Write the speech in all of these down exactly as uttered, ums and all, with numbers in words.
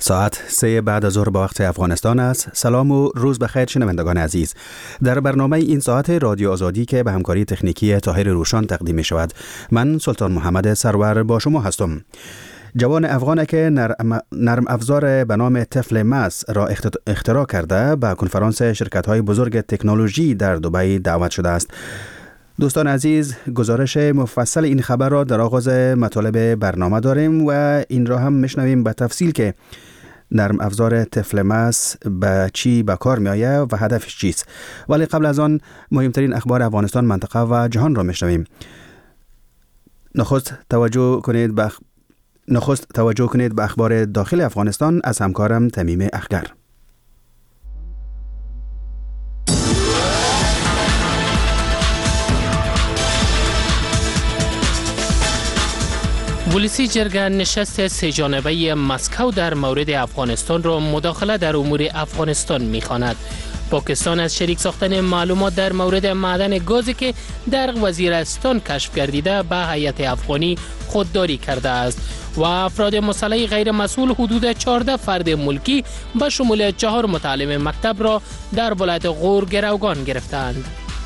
ساعت سه بعد از ظهر به وقت افغانستان است. سلام و روز بخیر شنوندگان عزیز. در برنامه این ساعت رادیو آزادی که به همکاری تکنیکی طاهر روشان تقدیم می شود، من سلطان محمد سرور با شما هستم. جوان افغانی که نرم, نرم افزار به نام طفل مس را اختراع کرده به کنفرانس شرکت‌های بزرگ تکنولوژی در دبی دعوت شده است. دوستان عزیز، گزارش مفصل این خبر را در آغاز مطالب برنامه داریم و این را هم میشنویم به تفصیل که نرم افزار طفل مس به چی به کار می آید و هدفش چیست. ولی قبل از آن مهمترین اخبار افغانستان، منطقه و جهان را میشنویم. نخست توجه کنید به اخ... نخست توجه کنید به اخبار داخل افغانستان از همکارم تمیم اخگر. ولسی جرگه نشست سه جانبه مسکو در مورد افغانستان را مداخله در امور افغانستان می‌خواند. پاکستان از شریک ساختن معلومات در مورد معدن گازی که در وزیرستان کشف گردیده به هیئت افغانی خودداری کرده است و افراد مسلح غیر مسئول حدود چهارده فرد ملکی به شمول چهار متعلم مکتب را در ولایت غور گروگان گرفتند.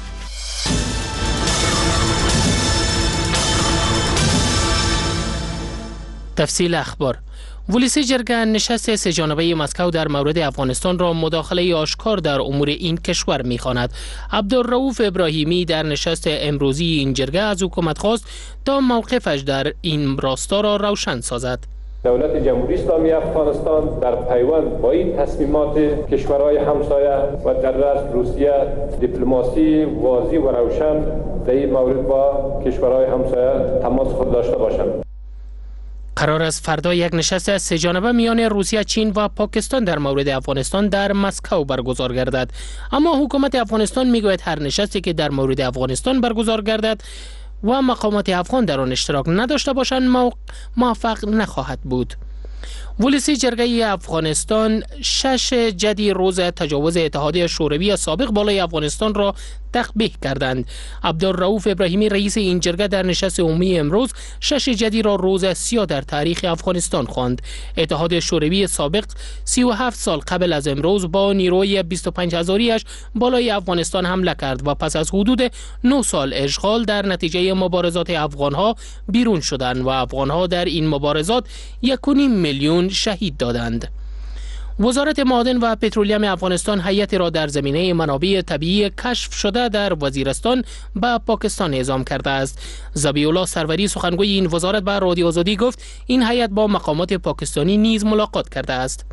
تفصیل اخبار. ولسی جرگه نشست سه جانبه مسکو در مورد افغانستان را مداخله آشکار در امور این کشور می‌خواند. عبدالرؤوف ابراهیمی در نشست امروزی این جرگه از حکومت خواست تا موقفش در این راستا را روشن سازد. دولت جمهوری اسلامی افغانستان در پیوند با این تصمیمات کشورهای همسایه و در رأس روسیه دیپلماسی واضح و روشن در این مورد با کشورهای همسایه تماس خود داشته باشند. قرار است فردا یک نشست سه جانبه میان روسیه، چین و پاکستان در مورد افغانستان در مسکو برگزار گردد. اما حکومت افغانستان میگوید هر نشستی که در مورد افغانستان برگزار گردد و مقامات افغان در آن اشتراک نداشته باشند موفق نخواهد بود. ولسی جرگه افغانستان شش جدی روز تجاوز اتحادیه شوروی سابق بالای افغانستان را تقبیح کردند. عبدالرؤوف ابراهیمی رئیس این جرگه در نشست عمومی امروز شش جدی را روز سیاه در تاریخ افغانستان خواند. اتحاد شوروی سابق سی و هفت سال قبل از امروز با نیروی بیست و پنج هزاریش بالای افغانستان حمله کرد و پس از حدود نه سال اشغال در نتیجه مبارزات افغانها بیرون شدند و افغانها در این مبارزات یک و نیم میلیون شهید دادند. وزارت معادن و پترولیم افغانستان هیئتی را در زمینه منابع طبیعی کشف شده در وزیرستان به پاکستان اعزام کرده است. ذبیح الله سروری سخنگوی این وزارت به رادیو آزادی گفت این هیئت با مقامات پاکستانی نیز ملاقات کرده است.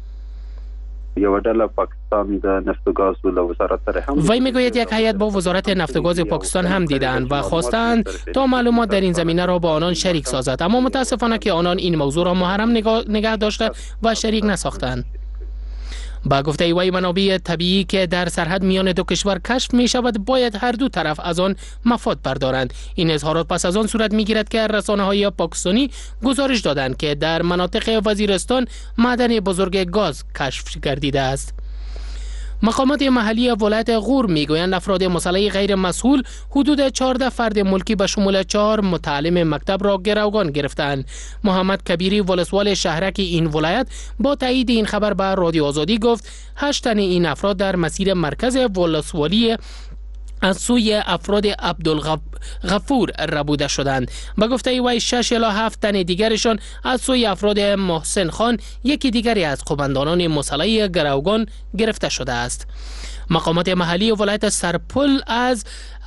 یو ډله پاکستان د نفت و گاز له وزارت سره هم وی میگوید یک هیئت با وزارت نفت و گاز پاکستان هم دیدند و خواستند تا معلومات در این زمینه را با آنان شریک سازد، اما متاسفانه که آنان این موضوع را محرم نگاه داشته و شریک نساختند. با گفته وی منابع طبیعی که در سرحد میان دو کشور کشف می شود باید هر دو طرف از آن مفاد بردارند. این اظهارات پس از آن صورت می گیرد که رسانه های پاکستانی گزارش دادند که در مناطق وزیرستان معدن بزرگ گاز کشف گردیده است. مقامات محلی ولایت غور میگویند افراد مسلح غیر مسئول حدود چهارده فرد ملکی به شمول چهار متعلم مکتب را گروگان گرفتند. محمد کبیری ولسوال شهرک این ولایت با تایید این خبر به رادیو آزادی گفت هشت تن این افراد در مسیر مرکز ولسوالی از سوی افراد عبدالغفور ربوده شدند. به گفته وی شش الی هفت تن دیگرشان از سوی افراد محسن خان، یکی دیگری از قماندانان مسلح گروگان گرفته شده است. مقامات محلی ولایت سرپل از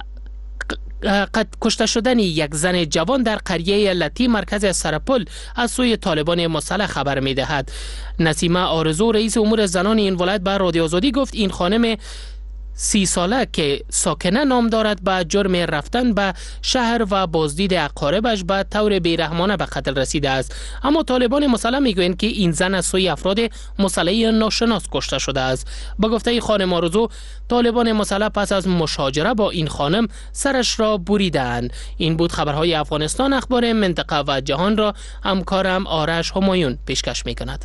قد کشته شدن یک زن جوان در قریه لطی مرکز سرپل از سوی طالبان مسلح خبر می دهد. نسیمه آرزو رئیس امور زنان این ولایت به رادیو آزادی گفت این خانم سی ساله که ساکنه نام دارد به جرم رفتن به شهر و بازدید اقاربش به طور بیرحمانه به قتل رسیده است، اما طالبان مسلح میگویند که این زن از سوی افراد مسلح ناشناس کشته شده است. به گفته خانم آرزو طالبان مسلح پس از مشاجره با این خانم سرش را بریدند. این بود خبرهای افغانستان. اخبار منطقه و جهان را همکارم آرش همایون پیشکش میکند.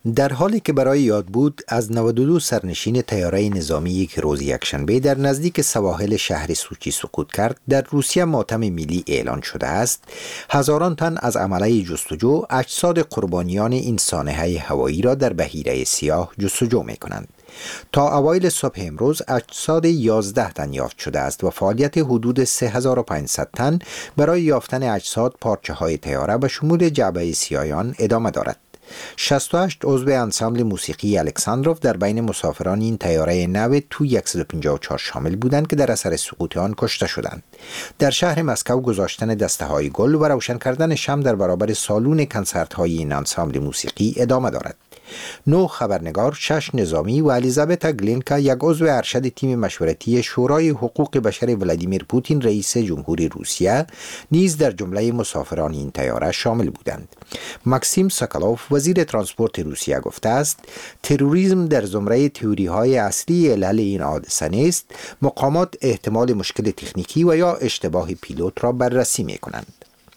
در حالی که برای یاد بود از نود و دو سرنشین طیاره نظامی که روز یکشنبه در نزدیک سواحل شهر سوچی سقوط کرد در روسیه ماتم ملی اعلان شده است، هزاران تن از عمله جستجو اجساد قربانیان این سانحه هوایی را در بحیره سیاه جستجو می کنند. تا اوایل صبح امروز اجساد یازده تن یافت شده است و فعالیت حدود سه هزار و پانصد تن برای یافتن اجساد پارچه های طیاره به شمول جعبه سیاهان ادامه دارد. شصت و هشت عضو انسامبل موسیقی الکساندروف در بین مسافران این طیاره نو تو صد و پنجاه و چهار شامل بودند که در اثر سقوط آن کشته شدند. در شهر مسکو گذاشتن دسته های گل و روشن کردن شمع در برابر سالن کنسرت های این انسامبل موسیقی ادامه دارد. نو خبرنگار، شش نظامی و الیزابتا گلینکا یک عضو ارشد تیم مشورتی شورای حقوق بشر ولادیمیر پوتین رئیس جمهوری روسیه نیز در جمله مسافران این طیاره شامل بودند. ماکسیم ساکالوف وزیر ترانسپورت روسیه گفته است تروریسم در زمره تئوری های اصلی علل این حادثه نیست، مقامات احتمال مشکل تکنیکی و یا اشتباه پیلوت را بررسی می کنند.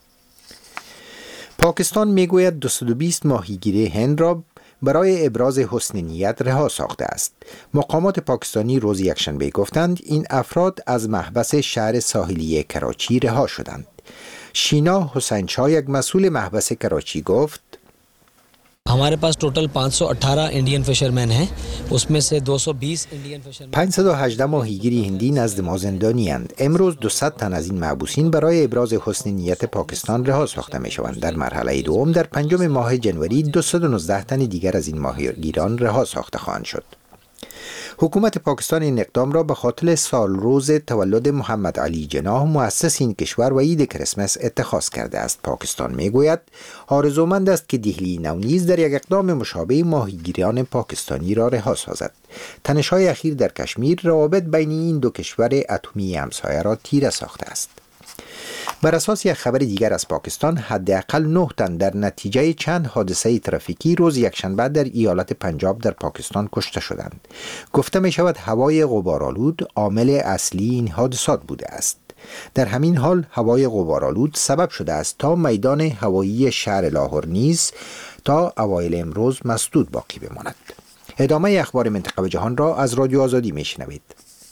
پاکستان میگوید دویست و بیست ماهیگیر هند را برای ابراز حسن نیت رها ساخته است. مقامات پاکستانی روز یکشنبه گفتند این افراد از محبس شهر ساحلی کراچی رها شدند. شینا حسین شاه، یک مسئول محبس کراچی، گفت हमारे पास टोटल पाँच सौ अठारह इंडियन फिशरमैन हैं, उसमें से दो सौ बीस इंडियन फिशरमैन پانصد و هجده ماهیگیر هندی نزد ما زندانی اند. امروز دویست تن از این محبوسین برای ابراز حسن نیت پاکستان رها ساخته می شوند. در مرحله دوم در پنجم ماه جنوری دویست و نوزده تن دیگر از این ماهیگیران رها ساخته خواهند شد. حکومت پاکستان این اقدام را به خاطر سال روز تولد محمد علی جناح مؤسس این کشور و عید کریسمس اتخاذ کرده است. پاکستان میگوید آرزومند است که دهلی نو نیز در یک اقدام مشابه ماهیگیران پاکستانی را رها سازد. تنش‌های اخیر در کشمیر روابط بین این دو کشور اتمی همسایه را تیره ساخته است. بر اساس یک خبر دیگر از پاکستان، حداقل نه تن در نتیجه چند حادثه ترافیکی روز یکشنبه در ایالت پنجاب در پاکستان کشته شدند. گفته می شود هوای غبارآلود عامل اصلی این حادثات بوده است. در همین حال هوای غبارآلود سبب شده است تا میدان هوایی شهر لاهور نیز تا اوایل امروز مسدود باقی بماند. ادامه اخبار منطقه و جهان را از رادیو آزادی می شنوید.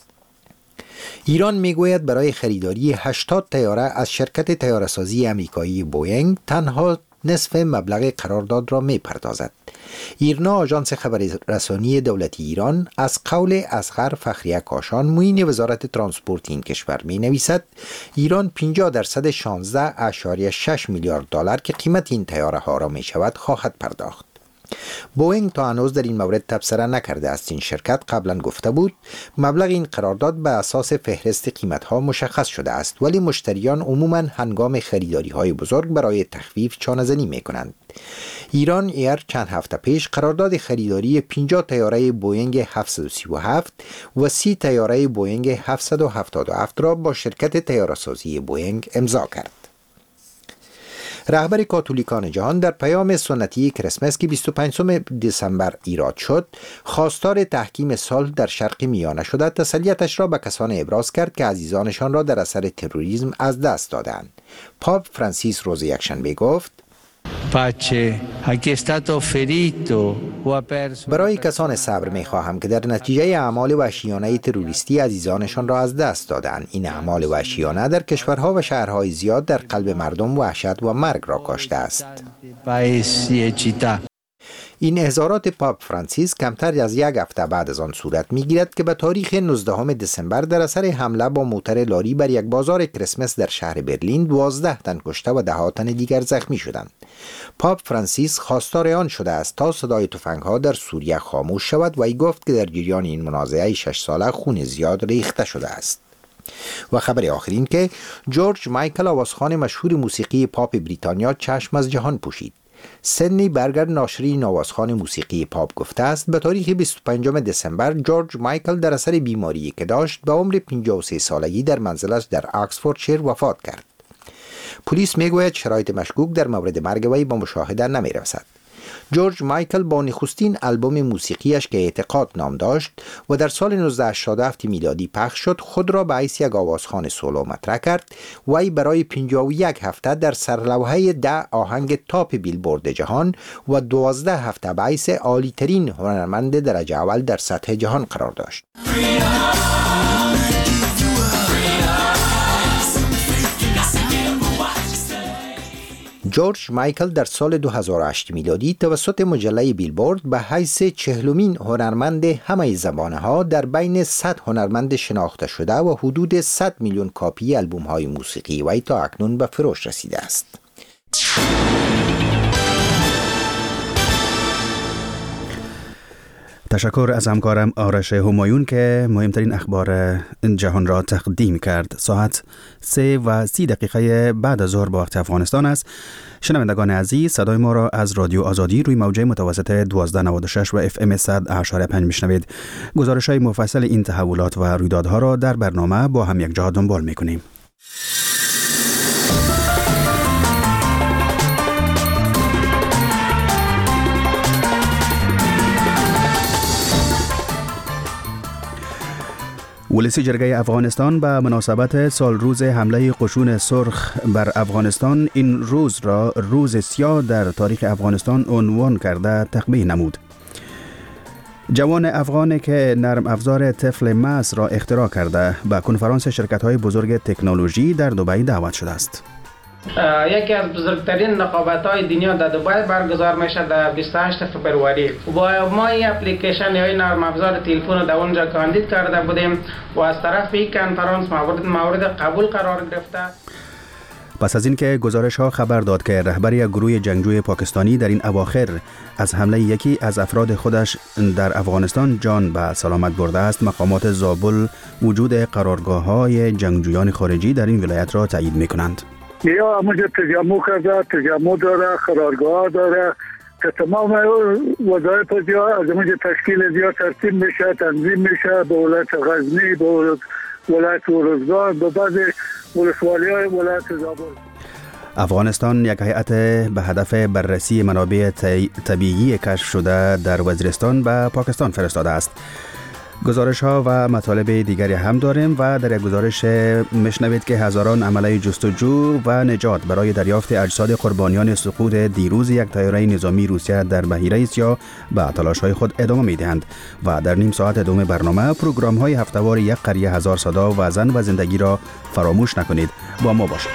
ایران میگوید برای خریداری هشتاد طیاره از شرکت طیاره‌سازی آمریکایی بوئینگ تنها نصف مبلغ قرارداد را میپردازد. ایرنا، آژانس خبررسانی دولتی ایران، از قول اصغر فخریه کاشان معین وزارت ترانسپورت این کشور می نویسد ایران پنجاه درصد شانزده اشاری شش میلیارد دلار که قیمت این طیاره ها را می شود خواهد پرداخت. بوئینگ تا هنوز در این مورد تبصره نکرده است. این شرکت قبلا گفته بود مبلغ این قرارداد به اساس فهرست قیمت‌ها مشخص شده است، ولی مشتریان عموماً هنگام خریداری‌های بزرگ برای تخفیف چانه‌زنی می‌کنند. ایران ایر چند هفته پیش قرارداد خریداری پنجاه طیاره بوئینگ هفتصد و سی و هفت و سی طیاره بوئینگ هفتصد و هفتاد و هفت را با شرکت طیاره‌سازی بوئینگ امضا کرد. رهبر کاتولیکان جهان در پیام سنتی کریسمس که بیست و پنجم دسامبر ایراد شد، خواستار تحکیم صلح در شرق میانه شده، تسلیتش را به کسان ابراز کرد که عزیزانشان را در اثر تروریسم از دست دادند. پاپ فرانسیس روز یکشنبه گفت برای کسان صبر می خواهم که در نتیجه اعمال وحشیانه تروریستی عزیزانشان را از دست دادند. این اعمال وحشیانه در کشورها و شهرهای زیاد در قلب مردم وحشت و مرگ را کاشته است. این اظهارات پاپ فرانسیس کمتر از یک هفته بعد از آن صورت می‌گیرد که به تاریخ نوزدهم دسامبر در اثر حمله با موتر لاری بر یک بازار کریسمس در شهر برلین دوازده تن کشته و ده تن دیگر زخمی شدند. پاپ فرانسیس خواستار آن شده است تا صدای تفنگ‌ها در سوریه خاموش شود و ای گفت که در جریان این منازعه شش ساله خون زیاد ریخته شده است. و خبر آخرین که جورج مایکل، آوازخوان مشهور موسیقی پاپ بریتانیا، چشم از جهان پوشید. سدنی برگر، ناشری آوازخوان موسیقی پاپ، گفته است به تاریخ بیست و پنجم دسامبر جورج مایکل در اثر بیماری که داشت به عمر پنجاه و سه سالگی در منزلش در آکسفوردشیر وفات کرد. پلیس میگوید شرایط مشکوک در مورد مرگ وی با مشاهده نمی رسد. جورج مایکل با نخستین آلبوم موسیقیش که اعتقاد نام داشت و در سال نوزده هشتاد و هفت میلادی پخش شد خود را به حیث یک آوازخوان سولو مطرح کرد و ای برای پنجاه و یک هفته در سرلوحه ده آهنگ تاپ بیلبورد جهان و دوازده هفته به حیث عالی ترین هنرمند درجه اول در سطح جهان قرار داشت. جورج مایکل در سال دو هزار و هشت میلادی توسط مجله بیلبورد به حیث چهلمین هنرمند همه زمانه‌ها در بین صد هنرمند شناخته شده و حدود صد میلیون کاپی آلبوم‌های موسیقی وی تا اکنون به فروش رسیده است. تشکر از همکارم آرش همایون که مهمترین اخبار جهان را تقدیم کرد. ساعت سه و سی دقیقه بعد از ظهر با وقت افغانستان است. شنوندگان عزیز، صدای ما را از رادیو آزادی روی موجه متوسط دوازده نود و شش و اف ام صد و هشت و پنج میشنوید. گزارش های مفصل این تحولات و رویدادها را در برنامه با هم یک جا دنبال میکنیم. ولسی جرگه افغانستان به مناسبت سال روز حمله قشون سرخ بر افغانستان این روز را روز سیاه در تاریخ افغانستان عنوان کرده تقبیح نمود. جوان افغانی که نرم افزار طفل مس را اختراع کرده به کنفرانس شرکت‌های بزرگ تکنولوژی در دبی دعوت شده است. یکی از بزرگترین رقابت‌های دنیا در دبی برگزار میشه در بیست و هشت فوریه و ما این اپلیکیشن یا این نرم افزار تلفن در اونجا کاندید کرده بودیم و از طرف این کنفرانس مورد مورد قبول قرار گرفته. پس از اینکه گزارش ها خبر داد که رهبر یک گروه جنگجوی پاکستانی در این اواخر از حمله یکی از افراد خودش در افغانستان جان به سلامت برده است، مقامات زابل وجود قرارگاه‌های جنگجویان خارجی در این ولایت را تایید می‌کنند. یا همونجا تجمع کرده، تجمع داره، قرارگاه داره که تمام وظایف جا از همونجا تشکیل جا ترتیب میشه، تنظیم میشه به ولایت غزنی، به ولایت ارزگان، به بعض ولسوالی های ولایت زابل. افغانستان یک هیئت به هدف بررسی منابع طبیعی کشف شده در وزیرستان به پاکستان فرستاده است. گزارش ها و مطالب دیگری هم داریم و در یک گزارش میشنوید که هزاران عمله جستجو و نجات برای دریافت اجساد قربانیان سقوط دیروز یک طیاره نظامی روسیه در بحیره سیاه به تلاش های خود ادامه میدهند و در نیم ساعت دوم برنامه پروگرام های هفته‌وار یک قریه هزار صدا و زن و زندگی را فراموش نکنید. با ما باشید.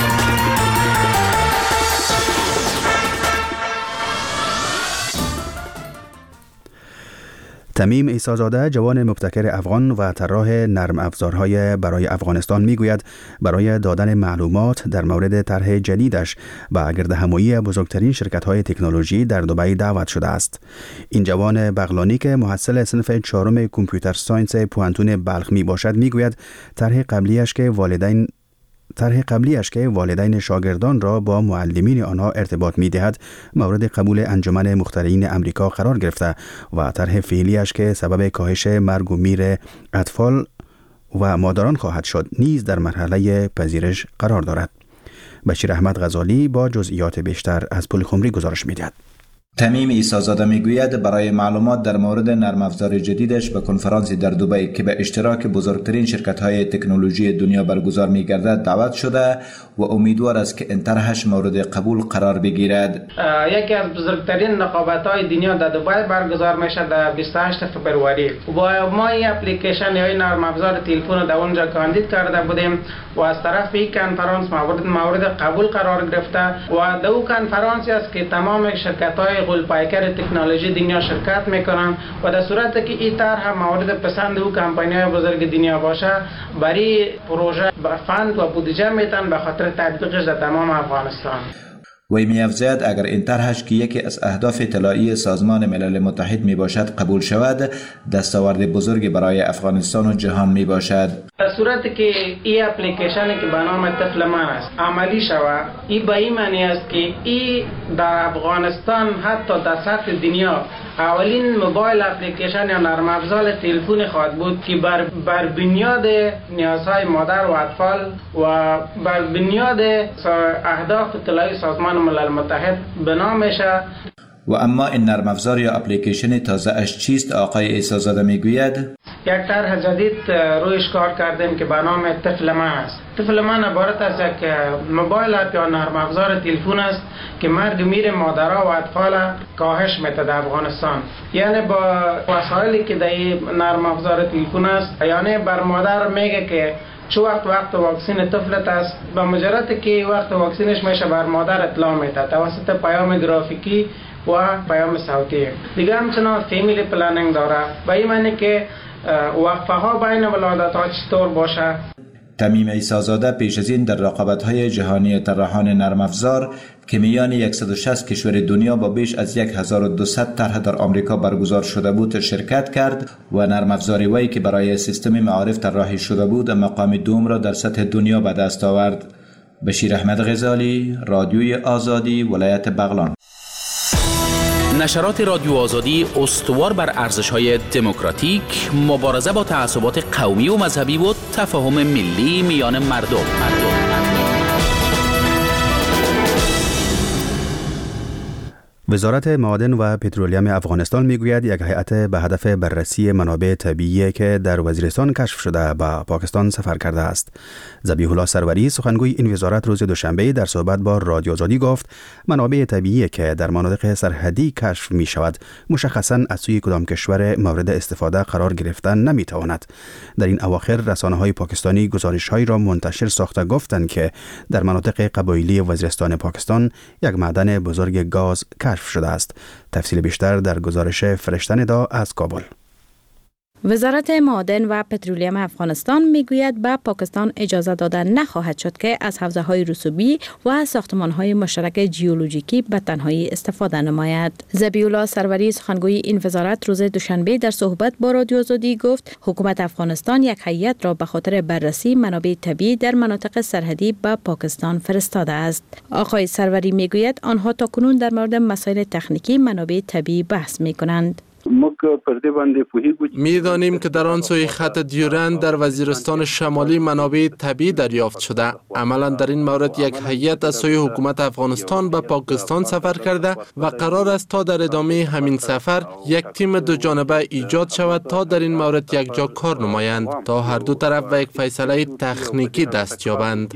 تمیم عیسی‌زاده، جوان مبتکر افغان و طراح نرم افزارهای برای افغانستان میگوید برای دادن معلومات در مورد طرح جدیدش به گردهمایی بزرگترین شرکت‌های تکنولوژی در دبی دعوت شده است. این جوان بغلانی که محصل صنف چهارم کامپیوتر ساینس پوانتون بلخ می باشد میگوید طرح قبلیش که والدین طرح قبلیش که والدین شاگردان را با معلمین آنها ارتباط می‌دهد مورد قبول انجمن مخترعین امریکا قرار گرفته و طرح فعلیش که سبب کاهش مرگ و میر اطفال و مادران خواهد شد نیز در مرحله پذیرش قرار دارد. بشیر احمد غزالی با جزئیات بیشتر از پل خمری گزارش می‌دهد. تمیم عیسی‌زاده میگوید برای معلومات در مورد نرم افزار جدیدش به کنفرانسی در دبی که به اشتراک بزرگترین شرکت‌های تکنولوژی دنیا برگزار می‌گردد دعوت شده و امیدوار است که این طرحش مورد قبول قرار بگیرد. یکی از بزرگترین رقابت‌های دنیا در دبی برگزار میشه در بیست و هشت فوریه و ما این اپلیکیشن یا این نرم افزار تلفن در اونجا کاندید کرده بودیم و از طرف این کنفرانس مورد مورد قبول قرار گرفته و در اون کنفرانسی است که تمام شرکت‌های غول‌پایکر تکنولوژی دنیا شرکت میکنن و در صورتی که این طرح مورد پسند او کمپانی‌های بزرگ دنیا باشه برای پروژه فند و بودجه میتن به خاطر تطبیقش در تمام افغانستان. وی می‌افزاید اگر این طرحش که یکی از اهداف طلایی سازمان ملل متحد می باشد قبول شود دستاورد بزرگی برای افغانستان و جهان می باشد. در صورتی که این اپلیکیشنی که به نام طفل من است عملی شود، این به این معنی است که این در افغانستان حتی در سطح دنیا اولین موبایل اپلیکیشن یا نرم افزار تلفن خواهد بود که بر بر بنیاد نیازهای مادر و اطفال و بر بنیاد اهداف طلایی سازمان ملل متحد بنا میشه. و اما این نرم افزار یا اپلیکیشن تازه اش چیست؟ آقای عیسی زاده میگوید یک طرح جدید رویش کار کردیم که به نام طفل من است. طفل من عبارت از یک موبایل اپ یا نرم افزار تلفن است که مرگ میر مادرها و اطفال کاهش میده در افغانستان. یعنی با وسایلی که در نرم افزار تلفن است، یعنی بر مادر میگه که چه وقت وقت واکسین طفلت است، به مجرد که وقت واکسینش میشه بر مادر اطلاع میده توسط پیام گرافیکی و پیام صوتی. دیگه همچنان فامیلی پلنینگ داره، به این معنی که وقفه ها بین ولادت ها چطور باشه. تمیم عیسی زاده پیش از این در رقابت‌های جهانی طراحان نرم افزار که میان صد و شصت کشور دنیا با بیش از هزار و دویست طرح در آمریکا برگزار شده بود شرکت کرد و نرم افزار وی که برای سیستم معارف طراحی شده بود مقام دوم را در سطح دنیا به دست آورد. بشیر احمد غزالی، رادیوی آزادی، ولایت بغلان. نشرات رادیو آزادی استوار بر ارزش‌های دموکراتیک، مبارزه با تعصبات قومی و مذهبی و تفاهم ملی میان مردم. مردم. وزارت معادن و پترولیم افغانستان میگوید یک هیئت به هدف بررسی منابع طبیعی که در وزیرستان کشف شده به پاکستان سفر کرده است. ذبیح الله سروری سخنگوی این وزارت روز دوشنبه در صحبت با رادیو آزادی گفت منابع طبیعی که در مناطق سرحدی کشف می شود مشخصاً از سوی کدام کشور مورد استفاده قرار گرفتن نمی تواند. در این اواخر رسانه‌های پاکستانی گزارش‌هایی را منتشر ساخته گفتند که در مناطق قبایلی وزیرستان پاکستان یک معدن بزرگ گاز کشف شده است. تفصیل بیشتر در گزارش فرشته ندا از کابل. وزارت معادن و پترولیم افغانستان میگوید به پاکستان اجازه داده نخواهد شد که از حوزه‌های رسوبی و ساختمان‌های مشترک ژئولوژیکی به تنهایی استفاده نماید. ذبیح الله سروری سخنگوی این وزارت روز دوشنبه در صحبت با رادیو آزادی گفت حکومت افغانستان یک هیئت را به خاطر بررسی منابع طبیعی در مناطق سرحدی به پاکستان فرستاده است. آقای سروری میگوید آنها تاکنون در مورد مسائل تکنیکی منابع طبیعی بحث می‌کنند. می‌دانیم که در آن سوی خط دیورند در وزیرستان شمالی منابع طبیعی دریافت شده. عملاً در این مورد یک هیئت از سوی حکومت افغانستان به پاکستان سفر کرده و قرار است تا در ادامه همین سفر یک تیم دو جانبه ایجاد شود تا در این مورد یک جا کار نمایند تا هر دو طرف به یک فیصله تکنیکی دست یابند.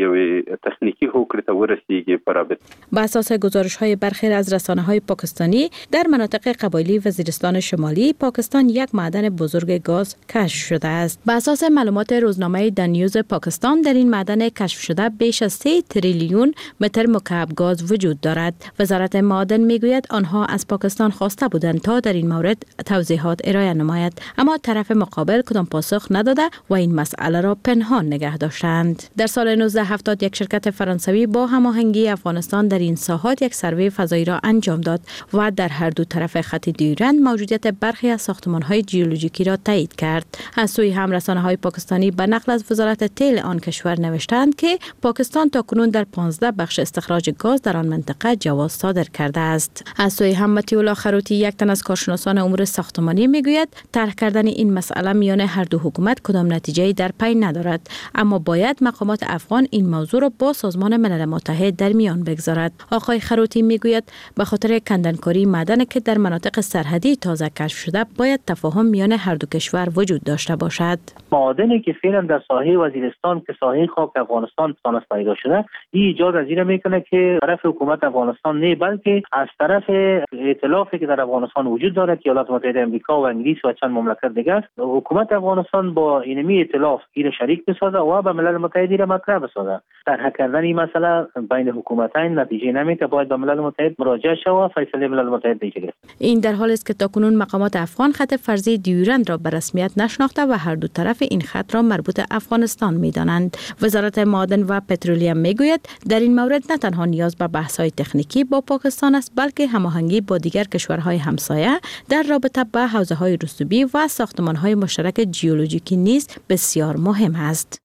به اساس گزارش‌های برخی از رسانه‌های پاکستانی در مناطق قبایلی وزیرستان شمالی پاکستان یک معدن بزرگ گاز کشف شده است. به اساس معلومات روزنامه د نیوز پاکستان در این معدن کشف شده بیش از سه تریلیون متر مکعب گاز وجود دارد. وزارت معادن میگوید آنها از پاکستان خواسته بودند تا در این مورد توضیحات ارائه نماید، اما طرف مقابل کدام پاسخ نداده و این مسئله را پنهان نگه داشتند. در سال نوزده هفتاد یک شرکت فرانسوی با هماهنگی افغانستان در این ساحات یک سروی فضایی را انجام داد و در هر دو طرف خط دیورند موجودیت برخی از ساختمان‌های ژئولوژیکی را تایید کرد. از سوی هم رسانه‌های پاکستانی به نقل از وزارت تیل آن کشور نوشتند که پاکستان تاکنون در پانزده بخش استخراج گاز در آن منطقه جواز صادر کرده است. از سوی هم مطیع الله خروتی یک تن از کارشناسان امور ساختمانی میگوید طرح کردن این مسئله میان هر دو حکومت کدام نتیجه‌ای در پی ندارد، اما باید مقامات افغان این موضوع را با سازمان ملل متحد در میان بگذارد. آقای خروتی میگوید به خاطر کندنکاری معدن که در مناطق سرحدی تازه کشف شده باید تفاهم میان هر دو کشور وجود داشته باشد. معادنی که فعلا در ساحه وزیرستان که ساحه خاک افغانستان سانس پیدا شده، این ایجاد از این میکنه که طرف حکومت افغانستان نه بلکه از طرف ائتلافی که در افغانستان وجود دارد که ایالات متحده آمریکا و انگلیس و چند مملکت دیگه است، حکومت افغانستان با اینمی ائتلاف این شریک بسازه و به ملل متحد را مطرح بسازه. طرح کردن این مسئله بین حکومتین نتیجه نمیده، باید به ملل متحد مراجعه شود و فیصله ملل متحد بگیرد. این در حالی است که تاکنون مقامات افغان خط فرضی دیورند را به رسمیت نشناخته و هر دو طرف این خط را مربوط افغانستان می‌دانند. وزارت معادن و پترولیم میگوید در این مورد نه تنها نیاز به بحث‌های تکنیکی با پاکستان است، بلکه هماهنگی با دیگر کشورهای همسایه در رابطه با حوزه‌های رسوبی و ساختمان‌های مشترک ژئولوژیکی نیز بسیار مهم است.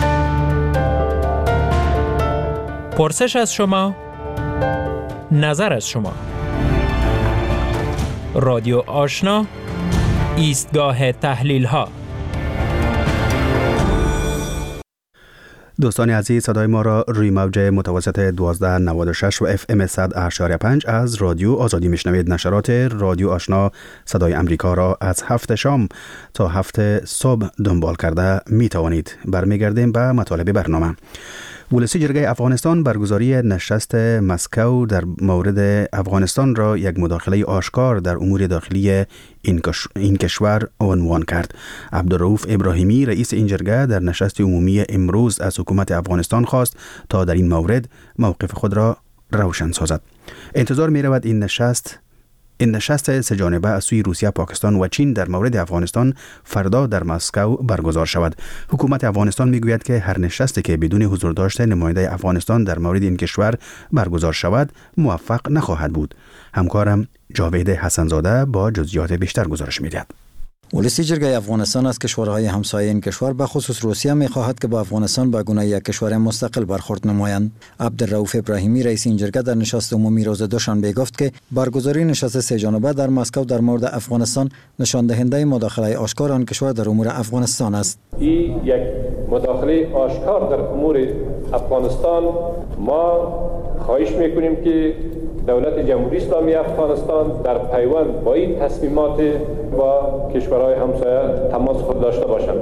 پرسش از شما، نظر از شما. رادیو آشنا، ایستگاه تحلیل ها. دوستان عزیز، صدای ما را روی موج متوسط دوازده نود و شش و اف ام صد و اشاره پنج از رادیو آزادی میشنوید. نشرات رادیو آشنا صدای امریکا را از هفت شام تا هفت صبح دنبال کرده می توانید. برمیگردیم به مطالب برنامه. ولسی جرگه افغانستان برگزاری نشست مسکو در مورد افغانستان را یک مداخله آشکار در امور داخلی این, کش... این کشور عنوان کرد. عبدالرؤوف ابراهیمی رئیس این جرگه در نشست عمومی امروز از حکومت افغانستان خواست تا در این مورد موقف خود را روشن سازد. انتظار می رود این نشست این نشست سه جانبه از سوی روسیه، پاکستان و چین در مورد افغانستان فردا در مسکو برگزار شود. حکومت افغانستان میگوید که هر نشستی که بدون حضور داشته نماینده افغانستان در مورد این کشور برگزار شود موفق نخواهد بود. همکارم جاوید حسنزاده با جزئیات بیشتر گزارش می‌دهد. ولسی جرگه افغانستان از کشورهای همسایه این کشور به خصوص روسیه می خواهد که با افغانستان به گونه یک کشور مستقل برخورد نمایند. عبدالرؤوف ابراهیمی رئیس این جرگه در نشست عمومی روز دوشنبه گفت که برگزاری نشست سه جانبه در مسکو در مورد افغانستان نشان دهنده مداخله آشکار آن کشور در امور افغانستان است. این یک مداخله آشکار در امور افغانستان. ما خواهش میکنیم که دولت جمهوری اسلامی افغانستان در پیوند با این تصمیمات با کشورهای همسایه تماس خود داشته باشند.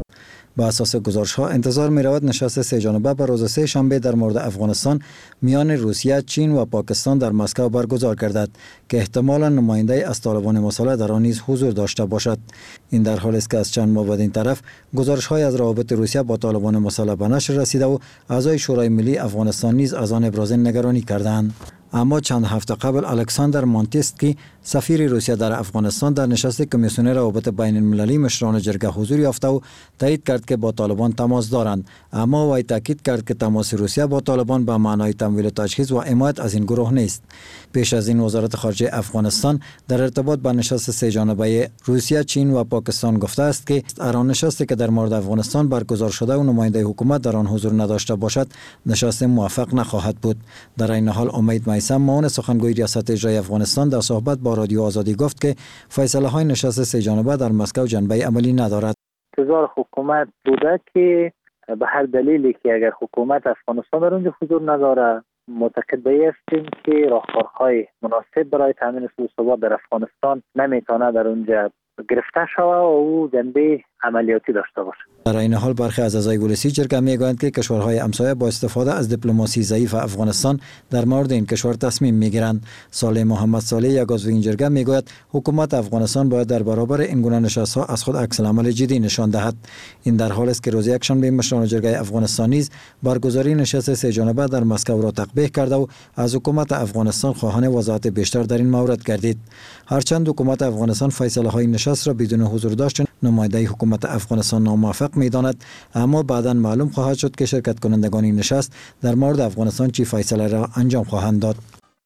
با اساس گزارش ها انتظار می رود نشست سه جانبه بر روز سه شنبه در مورد افغانستان میان روسیه، چین و پاکستان در مسکو برگزار گردد که احتمالاً نماینده از طالبان مسلح در آن نیز حضور داشته باشد. این در حالی است که از چند ماه بعد این طرف گزارش های از روابط روسیه با طالبان مسلح به نشر رسیده و اعضای شورای ملی افغانستان نیز از آن ابراز نگرانی کردند. اما چند هفته قبل الکساندر مانتیسکی سفیر روسیه در افغانستان در نشست کمیسیون روابط بین المللی مشران جرگه حضور یافته و تایید کرد که با طالبان تماس دارند، اما وی تاکید کرد که تماس روسیه با طالبان به معنای تمویل تجهیز و حمایت از این گروه نیست. پیش از این وزارت خارجه افغانستان در ارتباط با نشست سه جانبه روسیه، چین و پاکستان گفته است که در آن نشستی که در مورد افغانستان برگزار شده و نماینده حکومت در آن حضور نداشته باشد نشست موفق نخواهد بود. در این حال امید میثم معاون سخنگوی ریاست اجرایی افغانستان در صحبت با رادیو آزادی گفت که فیصله های نشست سه جانبه در مسکو جنبه عملی ندارد. انتظار حکومت بوده که به هر دلیلی که اگر حکومت افغانستان در اونجا حضور نداره معتقد به این هستیم که راهکارهای مناسب برای تامین صلح و ثبات در افغانستان نمیتونه در اونجا گرفته شود و او جنبه عملیاتی داشته باشه. در این حال برخی از اعضای ولسی جرگه میگویند که کشورهای همسایه با استفاده از دیپلماسی ضعیف افغانستان در مورد این کشور تصمیم میگیرند. صالح محمد صالح یک عضو این جرگه میگوید حکومت افغانستان باید در برابر این گونه نشست‌ها از خود عکس العمل جدی نشان دهد. این در حالی است که روز یکشنبه مشران جرگه افغانستان نیز برگزاری نشست سه جانبه در مسکو را تقبیح کرده و از حکومت افغانستان خواهان وضاحت بیشتر در این مورد گردید. هرچند حکومت افغانستان فیصله های نشست را بدون حضور داشتن نماینده حکومت افغانستان ناموفق می‌داند، اما بعداً معلوم خواهد شد که شرکت کنندگان این نشست در مورد افغانستان چی فیصله را انجام خواهند داد.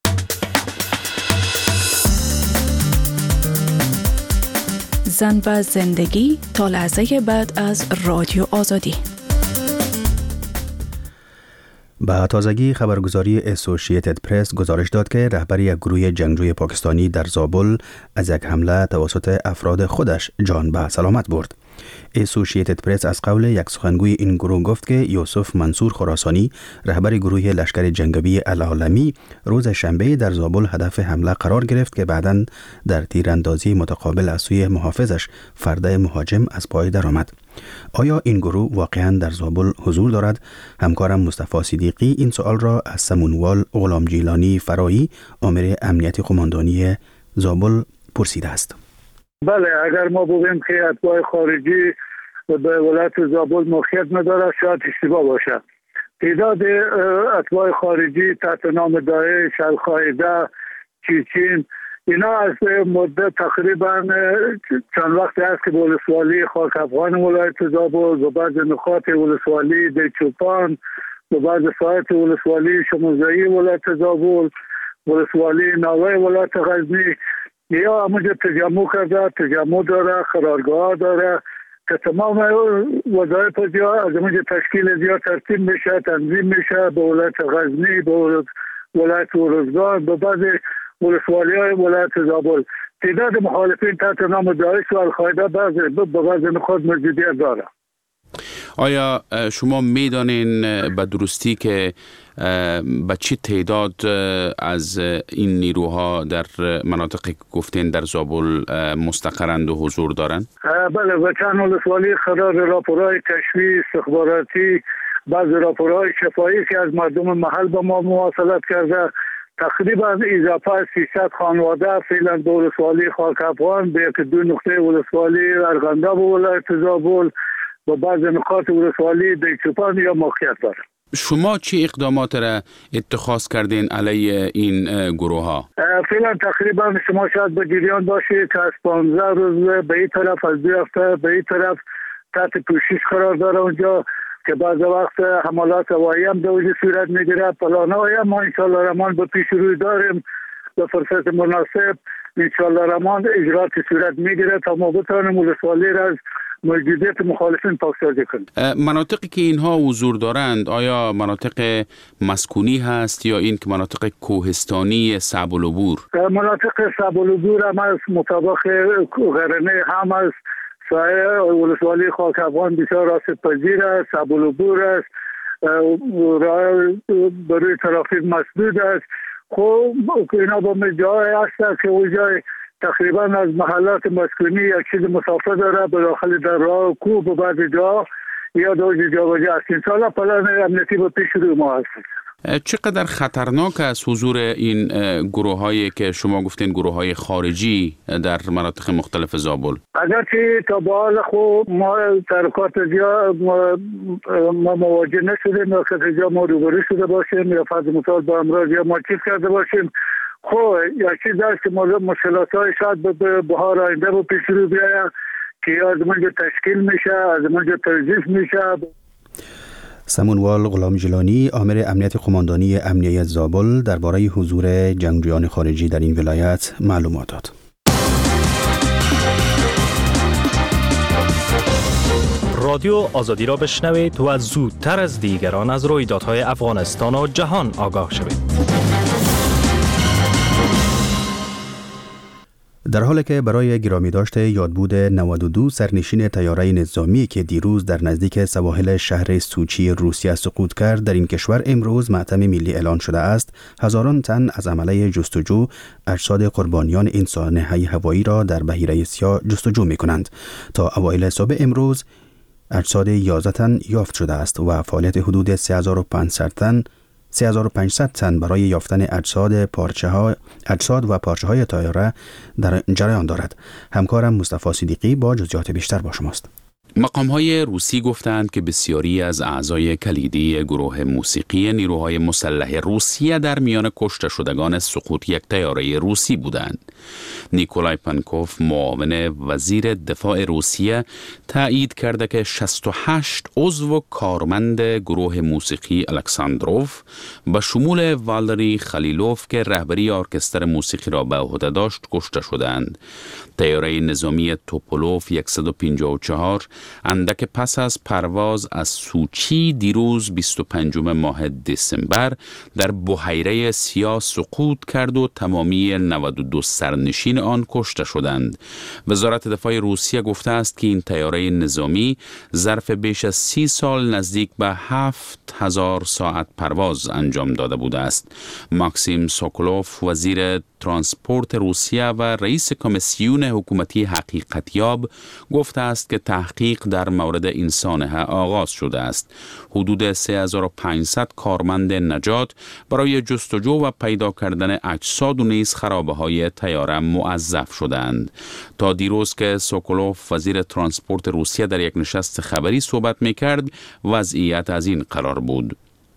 زن و زندگی تا لحظه بعد از رادیو آزادی. با تازگی خبرگزاری اسوسییتد پرس گزارش داد که رهبر یک گروه جنگجوی پاکستانی در زابل از یک حمله توسط افراد خودش جان به سلامت برد. اسوسییتد پرس از قول یک سخنگوی این گروه گفت که یوسف منصور خراسانی رهبر گروه لشکر جنگی العالمی روز شنبه در زابل هدف حمله قرار گرفت که بعداً در تیراندازی متقابل از سوی محافظش فرد مهاجم از پای درآمد. آیا این گروه واقعاً در زابل حضور دارد؟ همکارم مصطفی صدیقی این سوال را از سمونوال غلام جیلانی فرایی آمر امنیتی قماندانی زابل پرسیده است. بله، اگر ما بگیم که اتباع خارجی به ولایت زابل موقعیت نداره شاید اشتباه باشه. تعداد اتباع خارجی تحت نام داعش، القاعده، چیچین اینا از مدت تقریبا چند وقتی است که به ولسوالی خاک افغان ولایت زابل و بعض نقاط ولسوالی دیچوپان و بعض ساعت ولسوالی شموزهی ولایت زابل، ولسوالی ناوه ولایت غزنی یا همونجا تجمع کرده، تجمع داره، قرارگاه داره که تمام وظایف زیاد از همونجا تشکیل زیاد ترتیب میشه، تنظیم میشه به ولایت غزنی، به ولایت ارزگان، به بعض ولسوالی های ولایت زابل. تعداد مخالفین تحت نام داعش و القاعده بعض به بعض نقاط موجودیت داره. آیا شما میدانین به درستی که به چه تعداد از این نیروها در مناطقی که گفتین در زابل مستقرند و حضور دارند؟ بله، و چند ولسوالی قرار راپورهای کشفی استخباراتی، بعض راپورهای شفاهی که از مردم محل با ما مواصلت کرده، تقریبا اضافه سیصد خانواده فعلا به ولسوالی خاک افغان به یک دو نقطه ولسوالی ارغنده و ولایت زابل و بعض نقاط ولسوالی دیچوپان یا موقعیت دارد. شما چه اقدامات را اتخاذ کردین علیه این گروه ها؟ فعلا تقریبا شما شاید به جریان باشید که از پانزده روز به این طرف، از دو هفته به این طرف تحت پوشش قرار داره اونجا که بعض وقت حملات هوایی هم در وجود صورت میگیره. پلان‌های هم ما انشالله رحمان به پیش روی داریم، به فرصت مناسب انشالله رحمان اجرات صورت میگیره تا ما بتوانیم ولسوالی را از موجودیت مخالفین پاکسازی کنیم. مناطقی که اینها حضور دارند آیا مناطق مسکونی هست یا این که مناطق کوهستانی صعب العبور؟ مناطق صعب العبور هم از مطابق غرنه هم از سایه ولسوالی خاک افغان بسیار آسیب پذیر است، صعب العبور است، راه برای ترافیک مسدود است. خب اینا با جای هست که او جای تقریبا از محلات مسکونی یک چیز مسافر داره به داخل در راه کوه به بعض جا یا دوجه جا بجا است. انشاءالله پلان امنیتی به پیش روی ما هست. چقدر خطرناک است حضور این گروه هایی که شما گفتین گروه های خارجی در مناطق مختلف زابل؟ اگرچه تا به حال خوب ما ترکات جا ما مواجه نشدیم یا که جا ما روبرو شده باشیم یا فرض مثال با امراض یا ما چیز کرده باشیم. خب یا چیز است که مشکلات های شاید به بهار آینده با پیش رو بیاید که از منجا تشکیل میشه، از منجا ترجیح میشه. سمونوال غلام جیلانی، آمر امنیت قماندانی امنیت زابل، درباره حضور جنگجویان خارجی در این ولایت معلومات داد. رادیو آزادی را بشنوید و زودتر از دیگران از رویدادهای افغانستان و جهان آگاه شوید. در حالی که برای گرامی داشته یادبود نود و دو سرنشین طیاره نظامی که دیروز در نزدیک سواحل شهر سوچی روسیه سقوط کرد در این کشور امروز ماتم ملی اعلان شده است، هزاران تن از عمله جستجو اجساد قربانیان این سانحه هوایی را در بحیره سیاه جستجو می کنند. تا اوایل صبح امروز اجساد یازده تن یافت شده است و فعالیت حدود سه هزار و پانصد تن سه هزار و پانصد تن برای یافتن اجساد پارچه ها اجساد و پارچه های طیاره در جریان دارد. همکارم مصطفی صدیقی با جزئیات بیشتر با شماست. مقام‌های روسی گفتند که بسیاری از اعضای کلیدی گروه موسیقی نیروهای مسلح روسیه در میان کشته شدگان سقوط یک طیاره روسی بودند. نیکولای پانکوف، معاون وزیر دفاع روسیه، تایید کرده که شصت و هشت عضو و کارمند گروه موسیقی الکساندروف به شمول والری خلیلوف که رهبری ارکستر موسیقی را به عهده داشت کشته شدند. طیاره نظامی توپولوف صد و پنجاه و چهار اندک پس از پرواز از سوچی دیروز بیست و پنجم ماه دسامبر در بحیره سیاه سقوط کرد و تمامی نود و دو سرنشین آن کشته شدند. وزارت دفاع روسیه گفته است که این طیاره نظامی ظرف بیش از سی سال نزدیک به هفت هزار ساعت پرواز انجام داده بوده است. ماکسیم سوکولوف، وزیر ترانسپورت روسیه و رئیس کمیسیون حکومتی حقیقتیاب، گفته است که تحقیق در مورد این سانحه آغاز شده است. حدود سه هزار و پانصد کارمند نجات برای جستجو و پیدا کردن اجساد و نیز خرابه‌های طیاره موظف شدند. تا دیروز که سوکولوف، وزیر ترانسپورت روسیه، در یک نشست خبری صحبت می‌کرد، وضعیت از این قرار بود: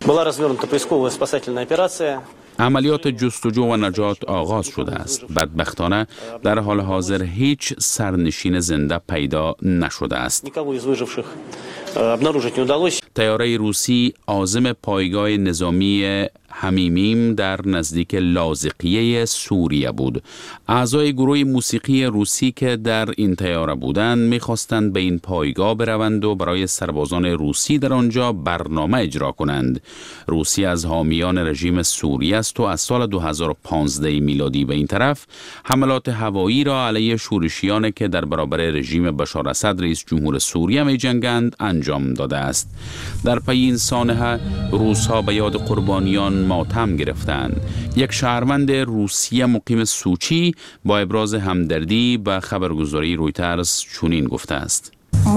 عملیات جستجو و نجات آغاز شده است. بدبختانه در حال حاضر هیچ سرنشین زنده پیدا نشده است. طیاره روسی عازم پایگاه نظامی همیمیم در نزدیک لاذقیه سوریه بود. اعضای گروه موسیقی روسی که در این طیاره بودند می‌خواستند به این پایگاه بروند و برای سربازان روسی در آنجا برنامه اجرا کنند. روسیه از حامیان رژیم سوریه است و از سال دو هزار و پانزده میلادی به این طرف حملات هوایی را علیه شورشیان که در برابر رژیم بشار اسد رئیس جمهور سوریه می‌جنگند انجام داده است. در پی این سانحه روس‌ها به یاد قربانیان ماتم گرفتند. یک شهروند روسیه مقیم سوچی با ابراز همدردی به خبرگزاری رویترز چنین گفته است: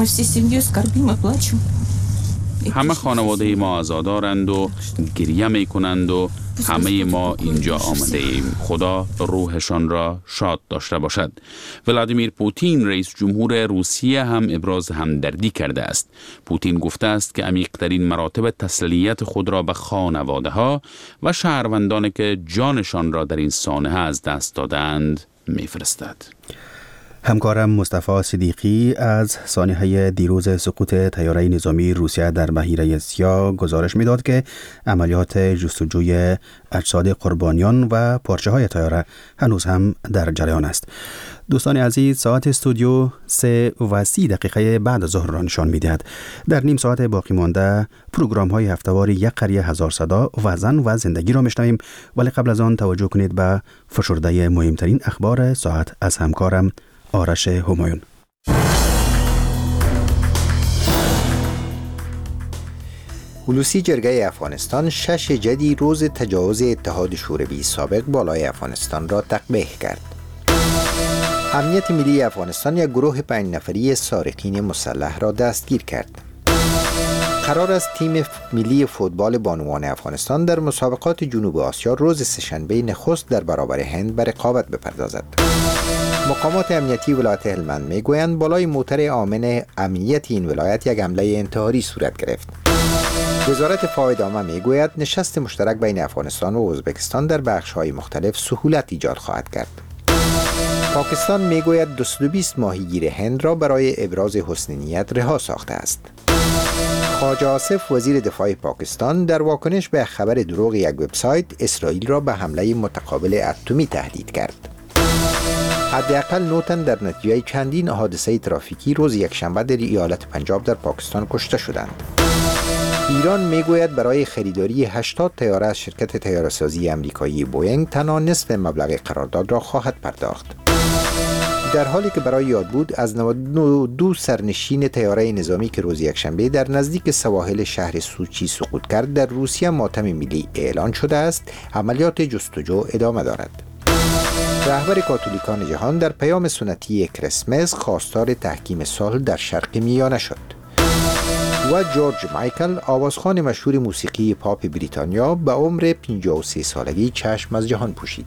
همه خانواده ما عزادارند و گریه می کنند و همه ما اینجا آمده ایم. خدا روحشان را شاد داشته باشد. ولادیمیر پوتین رئیس جمهور روسیه هم ابراز همدردی کرده است. پوتین گفته است که عمیق‌ترین مراتب تسلیت خود را به خانواده ها و شهروندانی که جانشان را در این سانحه از دست دادند میفرستد. همکارم مصطفی صدیقی از سانحه دیروز سقوط طیاره نظامی روسیه در بحیره سیاه گزارش میداد که عملیات جستجوی اجساد قربانیان و پارچه های طیاره هنوز هم در جریان است. دوستان عزیز، ساعت استودیو سه و سی دقیقه بعد از ظهر را نشان میدهد. در نیم ساعت باقی مانده پروگرام های هفته‌وار یک قریه هزار صدا و زن و زندگی را میشنویم، ولی قبل از آن توجه کنید به فشرده مهمترین اخبار ساعت از همکارم آرش همایون. هلوسی جرگه افغانستان شش جدی روز تجاوز اتحاد شوروی سابق بالای افغانستان را تقبیح کرد. امنیت ملی افغانستان یک گروه پنج نفری سارقین مسلح را دستگیر کرد. قرار است تیم ملی فوتبال بانوان افغانستان در مسابقات جنوب آسیا روز سه‌شنبه نخست در برابر هند به رقابت بپردازد. مقامات امنیتی ولایت هلمند میگویند بالای موتر آمن امنیت این ولایت یک حمله انتحاری صورت گرفت. وزارت فاید عامه میگوید نشست مشترک بین افغانستان و ازبکستان در بخش‌های مختلف سهولت ایجاد خواهد کرد. پاکستان میگوید دویست و بیست ماهیگیر هند را برای ابراز حسن نیت رها ساخته است. خواجه آصف وزیر دفاع پاکستان در واکنش به خبر دروغ یک وبسایت اسرائیل را به حمله متقابل اتمی تهدید کرد. حداقل نه تن در نتیجه چندین حادثه ترافیکی روز یکشنبه در ایالت پنجاب در پاکستان کشته شدند. ایران میگوید برای خریداری هشتاد طیاره از شرکت طیاره‌سازی آمریکایی بوئینگ تنها نصف مبلغ قرارداد را خواهد پرداخت. در حالی که برای یاد بود از نود و دو سرنشین طیاره نظامی که روز یکشنبه در نزدیک سواحل شهر سوچی سقوط کرد در روسیه ماتم ملی اعلان شده است، عملیات جستجو ادامه دارد. رهبر کاتولیکان جهان در پیام سنتی کریسمس خواستار تحکیم صلح در شرق میانه شد. و جورج مایکل آوازخوان مشهور موسیقی پاپ بریتانیا به عمر پنجاه و سه سالگی چشم از جهان پوشید.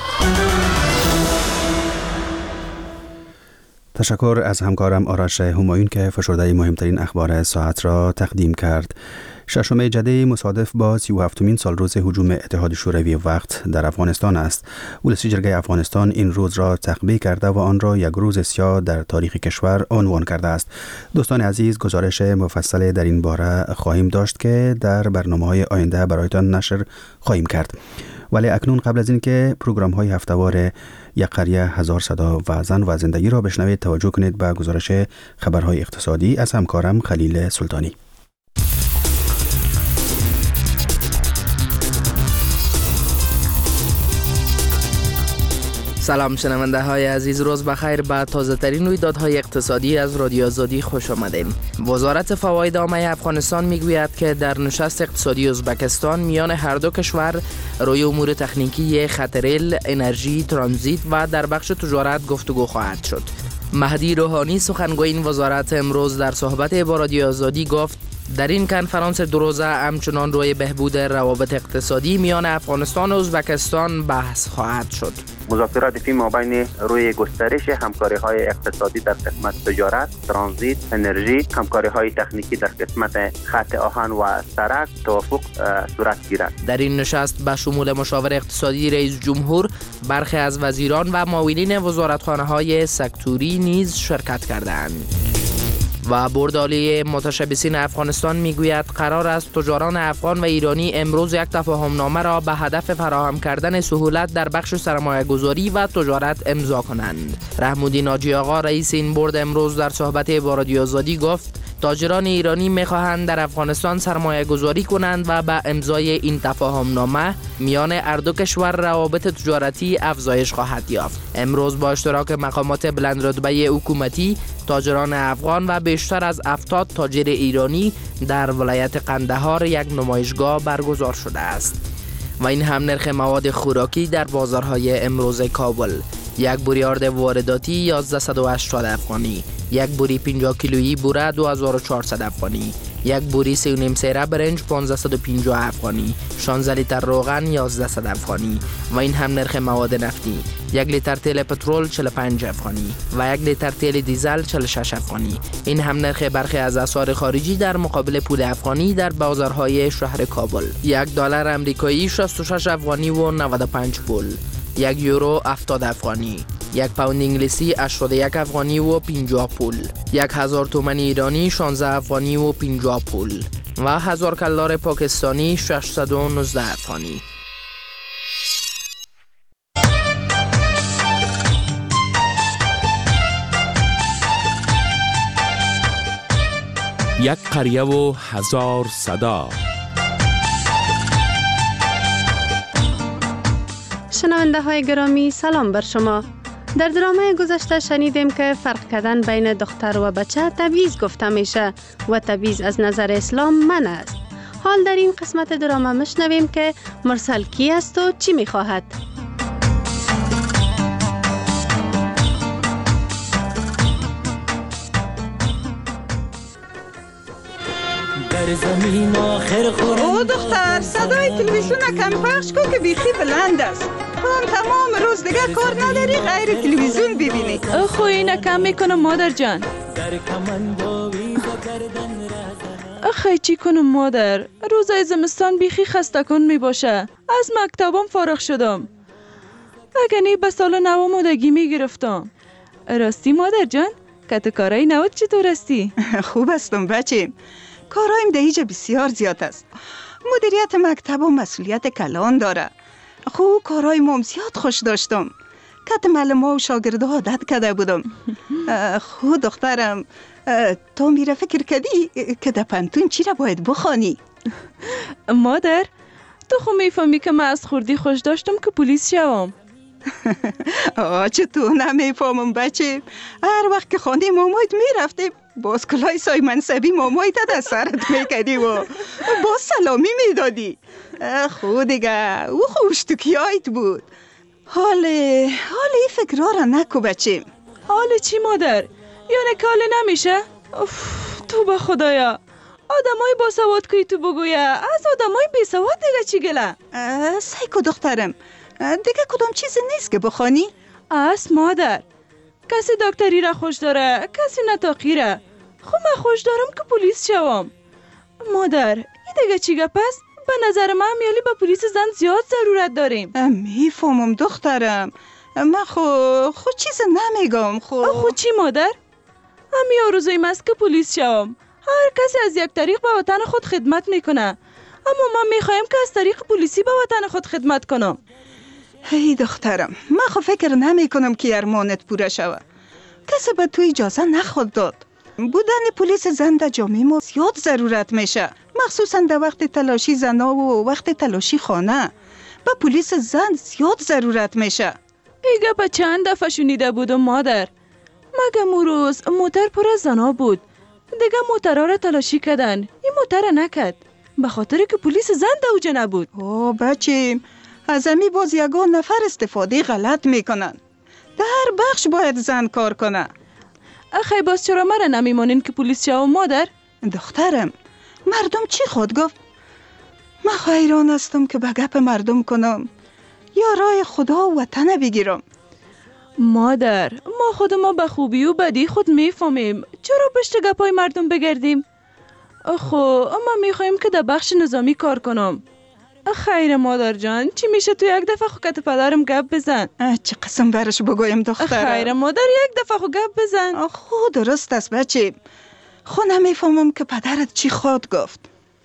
تشکر از همکارم آرش همایون که فشرده مهمترین اخبار ساعت را تقدیم کرد. ششم جده مصادف با سی و هفتمین سال روز هجوم اتحاد شوروی وقت در افغانستان است. ولسی جرگه افغانستان این روز را تقبیح کرده و آن را یک روز سیاه در تاریخ کشور عنوان کرده است. دوستان عزیز، گزارش مفصل در این باره خواهیم داشت که در برنامه‌های آینده برایتان نشر خواهیم کرد. ولی اکنون قبل از اینکه پروگرام های هفته‌وار یک قریه هزار صدا و زن و زندگی را بشنوید، توجه کنید به گزارش خبرهای اقتصادی از همکارم خلیل سلطانی. سلام شنونده های عزیز، روز بخیر. به تازه ترین رویدادهای اقتصادی از رادیو آزادی خوش آمدین. وزارت فواید عامه افغانستان میگوید که در نشست اقتصادی ازبکستان میان هر دو کشور روی امور تکنیکی خط ریل، انرژی، ترانزیت و در بخش تجارت گفتگو خواهد شد. مهدی روحانی سخنگوی این وزارت امروز در صحبت با رادیو آزادی گفت در این کنفرانس دو روزه همچنان روی بهبود روابط اقتصادی میان افغانستان و ازبکستان بحث خواهد شد. مذاکرات فی مابین روی گسترش همکاری‌های اقتصادی در قسمت تجارت، ترانزیت، انرژی، همکاری‌های تکنیکی در قسمت خط آهن و سرک توافق صورت گیرد. در این نشست به شمول مشاور اقتصادی رئیس جمهور، برخی از وزیران و معاونین وزارتخانه‌های سکتوری نیز شرکت کردند. و بورد عالی متشبثین افغانستان میگوید قرار است تجاران افغان و ایرانی امروز یک تفاهمنامه را به هدف فراهم کردن سهولت در بخش سرمایه‌گذاری و تجارت امضا کنند. رحمودی ناجی آقا رئیس این بورد امروز در صحبت با رادیو آزادی گفت تاجران ایرانی میخواهند در افغانستان سرمایه گذاری کنند و با امضای این تفاهمنامه میان هر دو کشور روابط تجارتی افزایش خواهد یافت. امروز با اشتراک مقامات بلندرتبه حکومتی، تاجران افغان و بیشتر از هفتاد تاجر ایرانی در ولایت قندهار یک نمایشگاه برگزار شده است. و این هم نرخ مواد خوراکی در بازارهای امروز کابل: یک بوری آرد وارداتی یازده و هشتاد افغانی، یک بوری پنجاه کیلویی بوره دو هزار و چهارصد افغانی، یک بوری سی و نیم سیره برنج پانصد و پنجاه افغانی، شانزده لیتر روغن یازده افغانی. و این هم نرخ مواد نفتی: یک لیتر تیل پترول چهل و پنج افغانی و یک لیتر تیل دیزل چهل و شش افغانی. این هم نرخ برخی از اسعار خارجی در مقابل پول افغانی در بازارهای شهر کابل: یک دلار آمریکایی شصت و شش افغانی و نود و پنج پول، یک یورو هفتاد افغانی، یک پوند انگلیسی هشتاد و یک افغانی و پنجاه پول، یک هزار تومان ایرانی شانزده افغانی و پنجاه پول و هزار کلار پاکستانی ششصد و نوزده افغانی. یک قریه و هزار صدا. شنونده های گرامی سلام بر شما. در درامای گذشته شنیدیم که فرق کردن بین دختر و بچه تبعیض گفته میشه و تبعیض از نظر اسلام منع است. حال در این قسمت دراما مشنویم که مرسل کی است و چی میخواهد. در زمین آخر خورم. او دختر صدای تلویزیون کم پخش کن که بیخی بلند است. هم تمام روز دیگه کار نداری غیر تلویزیون ببینی. خو اینه کم میکنم مادر جان. اخی چی کنم مادر؟ روزای زمستان بیخی خسته کن می باشه. از مکتبم فارغ شدم. اگه نی به سال نو آمادگی می گرفتم. راستی مادر جان؟ که تو کارای نوت چطور هستی؟ خوب هستم بچه. کارایم ده ایجا بسیار زیاد است. مدیریت مکتب و مسئولیت کلان داره. خوب کارای مام زیاد خوش داشتم. کت معلم و شاگرده عادت کرده بودم. خود دخترم تو میره فکر کردی که در پنتون چی را باید بخوانی؟ مادر تو خو میفهمی که من از خوردی خوش داشتم که پلیس شوم. آه چطور نمیفهمم بچه. هر وقت که خانه مامایت میرفتیم باز کلای سای منصبی مامایت در سرت میکردی و باز سلامی میدادی. خود دیگه او خوشتوکیایت بود. حال حال این فکرها را نکو بچه. حال چی مادر؟ یعنی که حال نمیشه؟ اف تو به خدایا آدمای با سواد که تو بگویه از آدمای بی سواد دیگه چی گله؟ سیکو دخترم دیگه کدام چیزی نیست که بخوانی؟ است مادر. کسی دکتری را خوش داره کسی نتاقی را. خب من خوش دارم که پلیس شوم. مادر این دیگه چی گپ است؟ به نظر من میالی با پلیس زن زیاد ضرورت داریم. میفهمم دخترم. من خو خود چیز نمیگم. خو خود چی مادر؟ همی آرزویم است که پلیس شوم. هر کسی از یک طریق به وطن خود خدمت میکنه. اما من میخوایم که از طریق پلیسی به وطن خود خدمت کنم. هی دخترم من خو فکر نمی کنم که ارمانت پوره شوه. کسی به تو اجازه نخواد داد. بودن پلیس زن در جامعه ما زیاد ضرورت میشه، مخصوصا در وقت تلاشی زنا و وقت تلاشی خانه. به پلیس زن زیاد ضرورت میشه. ایگه با چند دفعه شنیده بودم مادر. مگه موروز موتر پر از زنا بود دیگه موترها را تلاشی کردن، این موتر نکد به خاطر که پلیس زن در اوجه نبود. اوه بچه از امی باز یگان نفر استفاده غلط میکنن. در هر بخش باید زن کار کنه. اخی باز چرا مرا نمیمانین که پلیس شوم مادر؟ دخترم مردم چی خود گفت؟ من حیران هستم که به گپ مردم کنم یا راه خدا و وطن بگیرم. مادر ما خود ما به خوبی و بدی خود میفهمیم، چرا پشت گپای مردم بگردیم؟ خو ما میخوایم که در بخش نظامی کار کنم. خیر مادر جان چی میشه تو یک دفعه خو کت پدرم گپ بزن. چه قسم برش بگویم دخترم؟ خیر مادر یک دفعه خو گپ بزن. خو درست است بچه. خو نمیفهمم که پدرت چی خود گفت.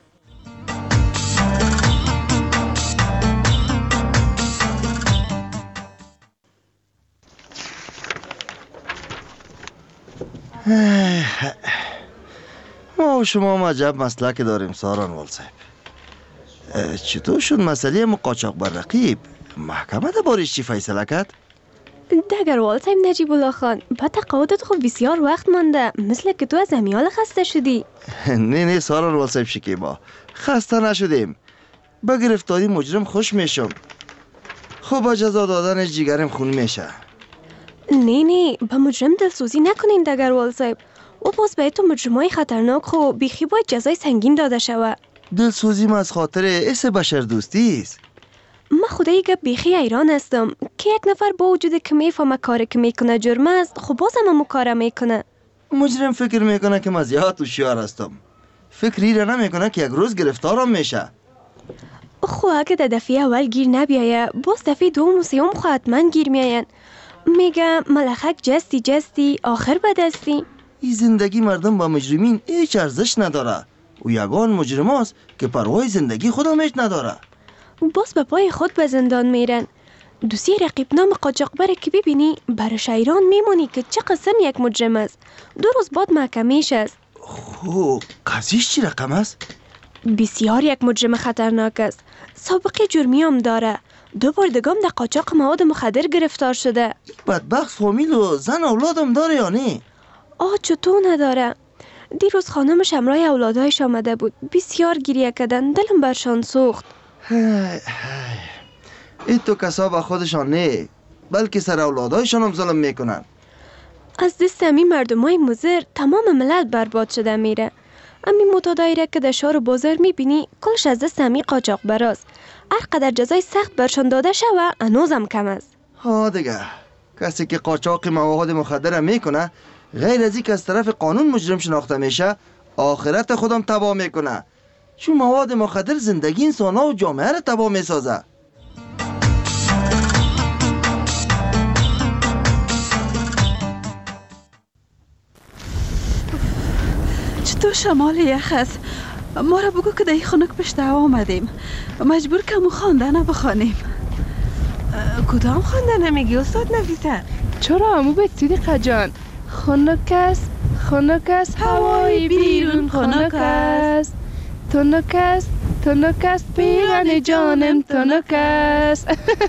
ما و شما هم عجب مسلک داریم ساران والصاحب. چطور شد مسئله مقاچاق بر رقیب؟ محکمه ده بارش چی فیصله کرد؟ دگر والصاحب نجیب الله خان، با تقاعدت خب بسیار وقت مانده، مثل که تو از امیال خسته شدی. نه نه ساران والصاحب شکیبا، خسته نشدیم. با گرفتاری مجرم خوش میشم. خب با جزا دادنش جیگرم خون میشه. نه نه با مجرم دلسوزی نکنین دگر والصاحب. او باز باید تو مجرمای خطرناک خو بیخی باید جزای سنگین داده شوه. دلسوزی ما از خاطر اس بشر دوستی است. من خدایی گپ بیخی ایران هستم که یک نفر با وجود که میفهمه کاری که میکنه جرم است، خب باز هم کار میکنه. مجرم فکر میکنه که من زیاد هوشیار هستم. فکری را نمیکنه که یک روز گرفتارم میشه. خو اگه در دفعه اول گیر نبیایه، باز دفعه دوم و سوم خو حتما گیر میاین. میگه ملخک جستی جستی آخر بدستی. این زندگی مردم با مجرمین هیچ ارزش نداره. او یگان مجرم است که پروای زندگی خودم هیچ نداره. باز به پای خود به زندان میرن. دوسیه رقیب نام قاچاقبر که ببینی برش ایران میمونی که چه قسم یک مجرم است. دو روز بعد محکمه‌اش است. خو قضیه‌اش چی رقم است؟ بسیار یک مجرم خطرناک است. سابقه جرمی هم داره. دو بار دگم در قاچاق مواد مخدر گرفتار شده. بدبخت فامیل و زن اولادم داره یا نه؟ آه چطور نداره. دیروز خانمش همراه اولادایش آمده بود. بسیار گریه کردن، دلم برشان سوخت. این تو کسا با خودشان نه، بلکه سر اولادایشان هم ظلم میکنن. از دست همین مردمای مضر تمام ملت برباد شده میره. همین متدایره که در شهر و بازار میبینی کلش از دست همین قاچاق براست. هر قدر جزای سخت برشان داده شوه هنوزم کم است. ها دیگه کسی که قاچاق مواد مخدر میکنه غیر از اینکه از طرف قانون مجرم شناخته میشه، آخرت خودم تباه میکنه. چون مواد مخدر زندگی انسان‌ها و جامعه را تباه میسازه. چطور شمال یخ است؟ ما را بگو که در این خنک پشت هوا آمدیم. مجبور کمو خواندن بخوانیم. کدام خواندن میگی استاد نفیسه؟ چرا امو به صدیقه جان؟ خنک است، خنک است، هوای بیرون خنک است، تنک است، تنک است، پیران جانم تنک است.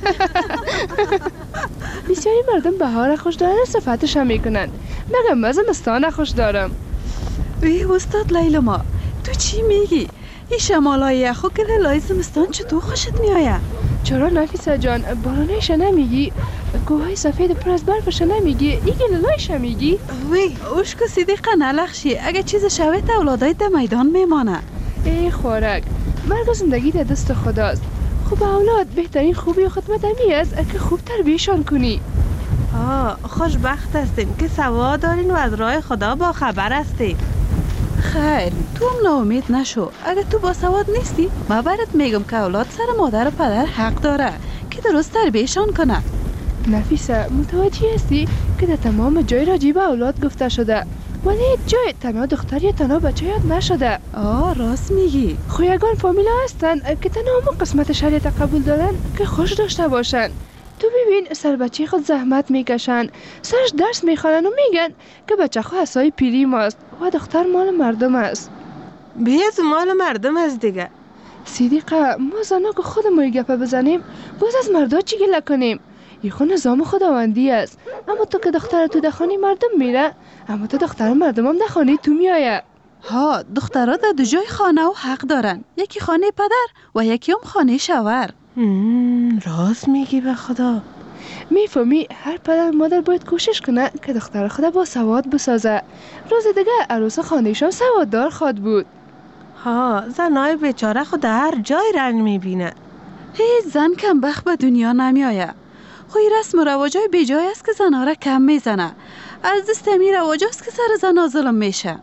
بسیاری مردم بهار خوش دارن، صفتش هم میکنن. مگه من زمستان خوش دارم. وی استاد لیلما، تو چی میگی؟ این شمالای یخو که لای زمستان چطور خوشت میآید؟ چرا نفیسه جان؟ بارانش نمیگی؟ کوههای سفید پر از برفش نمیگی؟ ایگه لایش میگی؟ وی اوشکو صدیقه نلخشی، اگه چیز شوید اولادای در میدان میمانه. ای خورک، مرگ زندگی در دست خداست. خوب اولاد بهترین خوبی و خدمت همی است که خوب تربیشان کنی. آه خوشبخت هستیم که سواد دارین و از راه خدا با خبر هستیم. خیر تو هم ناامید نشو. اگه تو با سواد نیستی من برات میگم که اولاد سر مادر و پدر حق داره که درست تربیشان کنه. نفیسه متوجه هستی که در تمام جای راجع به اولاد گفته شده، ولی جای تنها دختر یا تنها بچه یاد نشده. آه راست میگی. خویگان فامیلا هستن که تنها همون قسمت شریعت قبول دارن که خوش داشته باشن. تو ببین سر بچه خود زحمت میکشن، سرش درس میخوانن و میگن که بچه خود حسای پیری ماست و دختر مال مردم است. بیز مال مردم است دیگه. صدیقه ما زنا که خودمون گپه بزنیم باز از مردا چی گله کنیم؟ یه خود نظام خداوندی است. اما تو که دختر تو دخانی مردم میره، اما تو دختر مردم هم دخانی تو میایه. ها دخترها در دو جای خانه و حق دارن، یکی خانه پدر و یکی هم خانه شوهر. راست میگی به خدا. میفهمی هر پدر مادر باید کوشش کنه که دختر خدا با سواد بسازه. روز دیگه عروس خانهشان سواددار خواد بود. ها زنای بیچاره خود هر جای رنگ میبینه. هیچ زن کم بخت به دنیا نمیآید. خوی رسم و رواجای بیجای است که زنها را کم میزنه. از دست می رواج است که سر زنها ظلم میشه.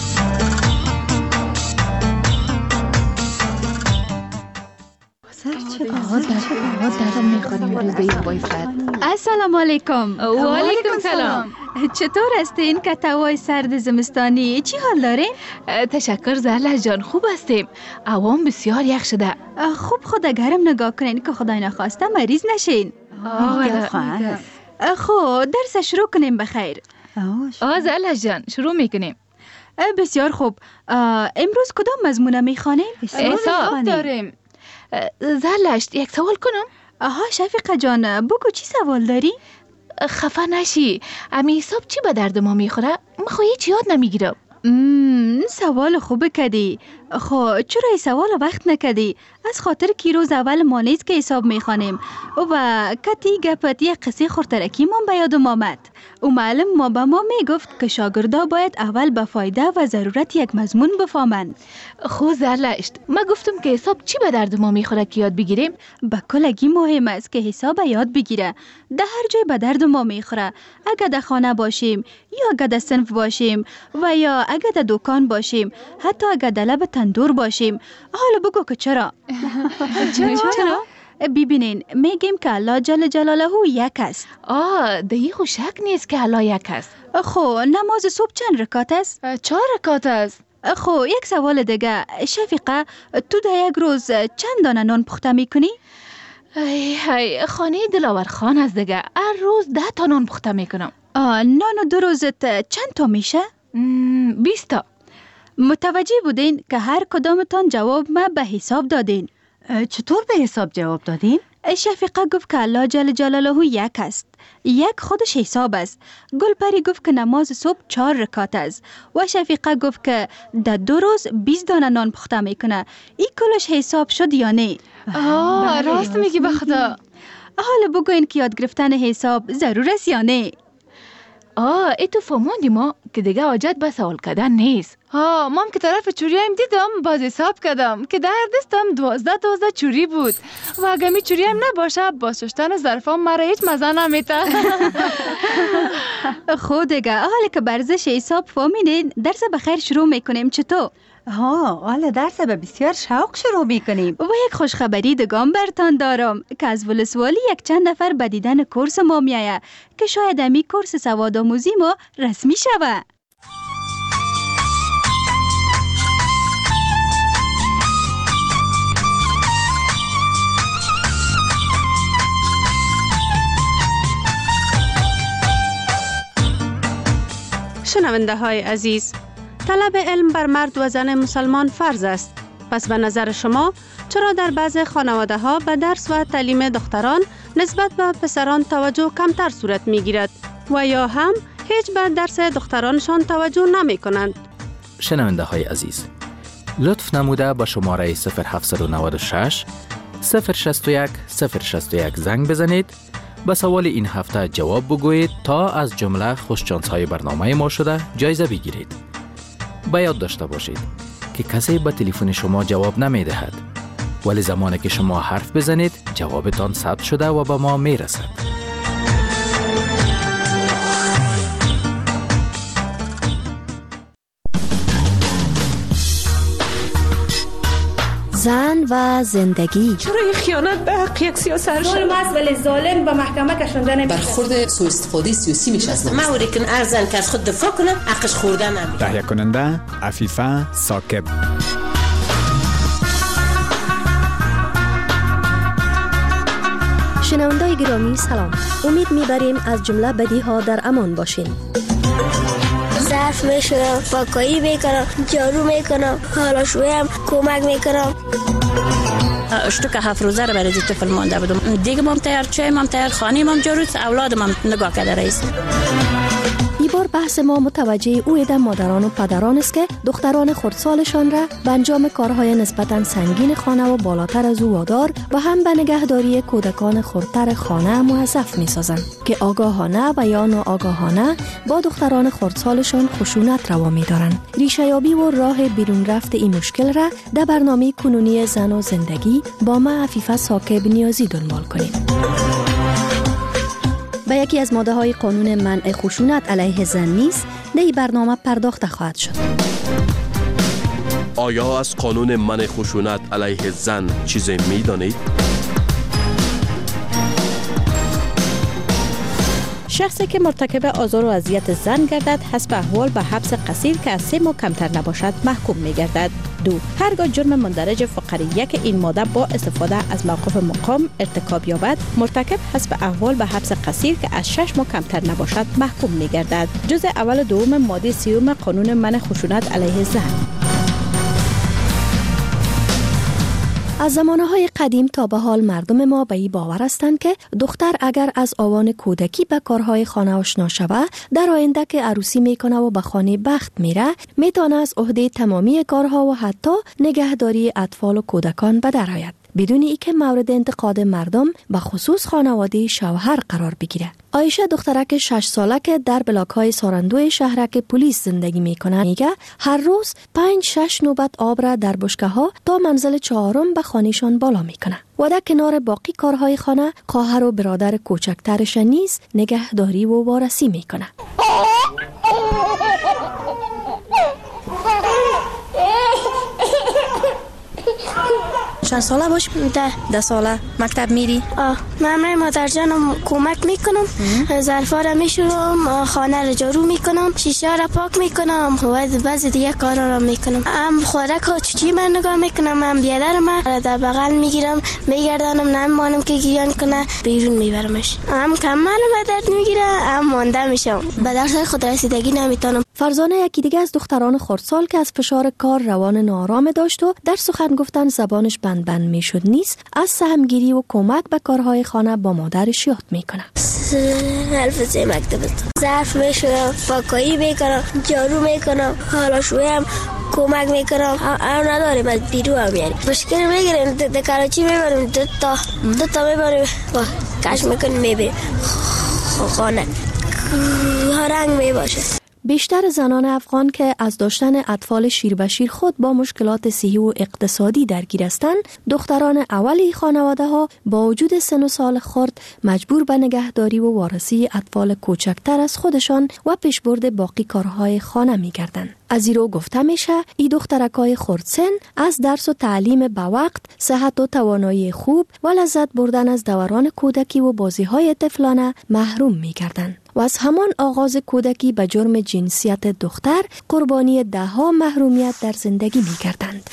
سر السلام علیکم. و علیکم سلام. چطور هستین کتوای سرد زمستانی؟ چی حال دارین؟ تشکر زهله جان، خوب هستیم. هوام بسیار یخ شده. خوب خود گرم نگاه کنین که خدای نخواسته مریض نشین. خب درس شروع کنیم بخیر. آه زهله جان شروع میکنیم. بسیار خوب. امروز کدام مضمون میخوانیم؟ حساب داریم. زهلشت یک سوال کنم؟ آها شفیقه جان بگو چی سوال داری؟ خفه نشی. امی حساب چی به درد ما میخوره؟ من خو هیچ یاد نمیگیرم. سوال خوب کردی. خب چرا این سوال وقت نکردی؟ از خاطر کی روز اول ما نیست که حساب میخوانیم و کتی گپت یک قصه خورترکی من به یادم آمد. او معلم ما به ما میگفت که شاگردا باید اول به فایده و ضرورت یک مضمون بفهمند. خو زرلشت ما گفتم که حساب چی به درد ما میخوره که یاد بگیریم؟ به کلگی مهم است که حساب یاد بگیره. در هر جای به درد ما میخوره. اگر در خانه باشیم یا اگر در صنف باشیم و یا اگر در دکان باشیم، حتی اگر در لب تندور باشیم. حالا بگو که چرا؟ چرا؟ ببینین میگیم که الله جل جلاله یک است. آه دقیق و شک نیست که الله یک است. خب نماز صبح چند رکات است؟ چهار رکات است. خب یک سوال دیگه شفیقه، تو در یک روز چند دانه نان پخته میکنی؟ ای های خانه دلاور خان است دیگه. هر روز ده تا نان پخته میکنم. آه نان دو روزت چند تا میشه؟ بیست تا. متوجه بودین که هر کدامتان جواب ما به حساب دادین. چطور به حساب جواب دادین؟ شفیقه گفت که الله جل جلاله یک است. یک خودش حساب است. گلپری گفت که نماز صبح چهار رکات است و شفیقه گفت که در دو روز بیست دانه نان پخته میکنه. این کلش حساب شد یا نه؟ آه راست میگی به خدا. حالا بگوین که یاد گرفتن حساب ضرور است یا نه؟ آه ای تو فهموندی ما که دیگه حاجت به سوال کردن نیست. ها مام که طرف چوریم دیدم باز حساب کردم که در دستم دوازده دوازده چوری بود و اگه می چوریم نباشه با ششتن ظرفام مرا هیچ مزه نمیده. خود دیگه حالا که برزش حساب فهمیدین درس بخیر شروع میکنیم. چطور؟ ها حالا درس به بسیار شوق شروع میکنیم. و یک خوشخبری دگام برتان دارم که از ولسوالی یک چند نفر به دیدن کورس ما میایه که شاید امی کورس سوادآموزی ما رسمی شوه. شنونده های عزیز، طلب علم بر مرد و زن مسلمان فرض است. پس به نظر شما چرا در بعض خانواده ها به درس و تعلیم دختران نسبت به پسران توجه کمتر صورت می گیرد و یا هم هیچ به درس دخترانشان توجه نمی کنند؟ شنونده های عزیز، لطف نموده با شماره صفر هفت نه شش صفر شش یک صفر شش یک زنگ بزنید. به سوال این هفته جواب بگویید تا از جمله خوششانس های برنامه ما شده جایزه بگیرید. به یاد داشته باشید که کسی به تلفن شما جواب نمی دهد، ولی زمانی که شما حرف بزنید جوابتان ثبت شده و به ما می رسد. زن و زندگی. چرا این خیانت به حق یک سیاست ظلم است ولی ظالم به محکمه کشانده نمیشه. برخورد سوء استفاده سیاسی میشه از ما اوری کن ارزن که از خود دفاع کنه حقش خورده نمیشه. تهیه کننده عفیفه ثاقب. شنوندای گرامی سلام. امید میبریم از جمله بدی ها در امان باشین. ظرف میشورم، پاکایی میکنم، جارو میکنم، حالاشویم کمک میکنم. اشتو که هفت روزه رو برای طفل مانده بودم. دیگه مام تیار چای مام تیار خانی مام جارو اولادم هم نگاه کرده رئیس. این بار بحث ما متوجه اوید مادران و پدران است که دختران خردسالشان را به انجام کارهای نسبتاً سنگین خانه و بالاتر از او وادار و هم به نگهداری کودکان خردتر خانه موظف می‌سازند که آگاهانه و یا ناآگاهانه با دختران خردسالشان خشونت روا می‌دارند. ریشه یابی و راه بیرون رفت این مشکل را در برنامه کنونی زن و زندگی با ما عفیفه ثاقب نیازی دنبال کنید. به یکی از ماده‌های قانون منع خشونت علیه زن نیز در این برنامه پرداخته خواهد شد. آیا از قانون منع خشونت علیه زن چیزی می دانید؟ شخصی که مرتکب آزار و اذیت زن گردد حسب احوال به حبس قصیر که از سه ماه کمتر نباشد محکوم می‌گردد. دو، هرگاه جرم مندرج فقره یک این ماده با استفاده از موقف مقام ارتکاب یابد، مرتکب حسب احوال به حبس قصیر که از شش ماه کمتر نباشد محکوم می‌گردد. جزء اول و دوم ماده سیوم قانون منع خشونت علیه زن. از زمانه‌های قدیم تا به حال مردم ما به این باور هستند که دختر اگر از آوان کودکی به کارهای خانه آشنا شود، در آینده که عروسی میکنه و به خانه بخت میره، میتونه از عهده تمامی کارها و حتی نگهداری اطفال و کودکان به در آید، بدون اینکه مورد انتقاد مردم به خصوص خانواده شوهر قرار بگیره. عایشه دخترک شش ساله که در بلاک‌های سارندوی شهرک پلیس زندگی میکنه میگه هر روز پنج شش نوبت آب را در بشکه‌ها تا منزل چهارم به خانه‌شان بالا میکنه و در کنار باقی کارهای خانه خواهر و برادر کوچکترش نیز نگهداری و وارسی میکنه. چند ساله باش؟ ده ده ساله. مکتب میری؟ آه من مادر جانم کمک میکنم، ظرفا را میشورم، خانه را جارو میکنم، شیشه را پاک میکنم و بعضی دیگه کارا را میکنم. هم خوراک ها چی من نگاه میکنم، هم بیادر من در بغل میگیرم میگردانم، نمیمانم که گیران کنه بیرون میبرمش. هم کمال به درد میگیره، هم مانده میشم، به درس خود رسیدگی نمیتونم. فرزانه یکی دیگه از دختران خردسال که از فشار کار روان ناآرام داشت و در سخن گفتن زبانش بند بند میشد نیست، از سهمگیری و کمک به کارهای خانه با مادرش یاد میکنه. حلفظه مکتب ظرف میشورم، پاکایی میکنم، جارو میکنم، حالا شویم کمک میکنم. هم نداریم از بیرو هم یعنی مشکل میگیریم، در کراچی میبریم، دو تا دو تا میبریم کش میکنیم میبریم خانه رنگ میباشه. بیشتر زنان افغان که از داشتن اطفال شیر به شیر خود با مشکلات صحی و اقتصادی درگیر هستند، دختران اولی خانواده ها با وجود سن و سال خرد مجبور به نگهداری و وارسی اطفال کوچکتر از خودشان و پیشبرد باقی کارهای خانه می گردند. از این رو گفته میشه ای دخترکای خردسن از درس و تعلیم به وقت، صحت و توانایی خوب و لذت بردن از دوران کودکی و بازی‌های طفلانه محروم می‌گردند و از همان آغاز کودکی به جرم جنسیت دختر قربانی ده‌ها محرومیت در زندگی می‌گردند.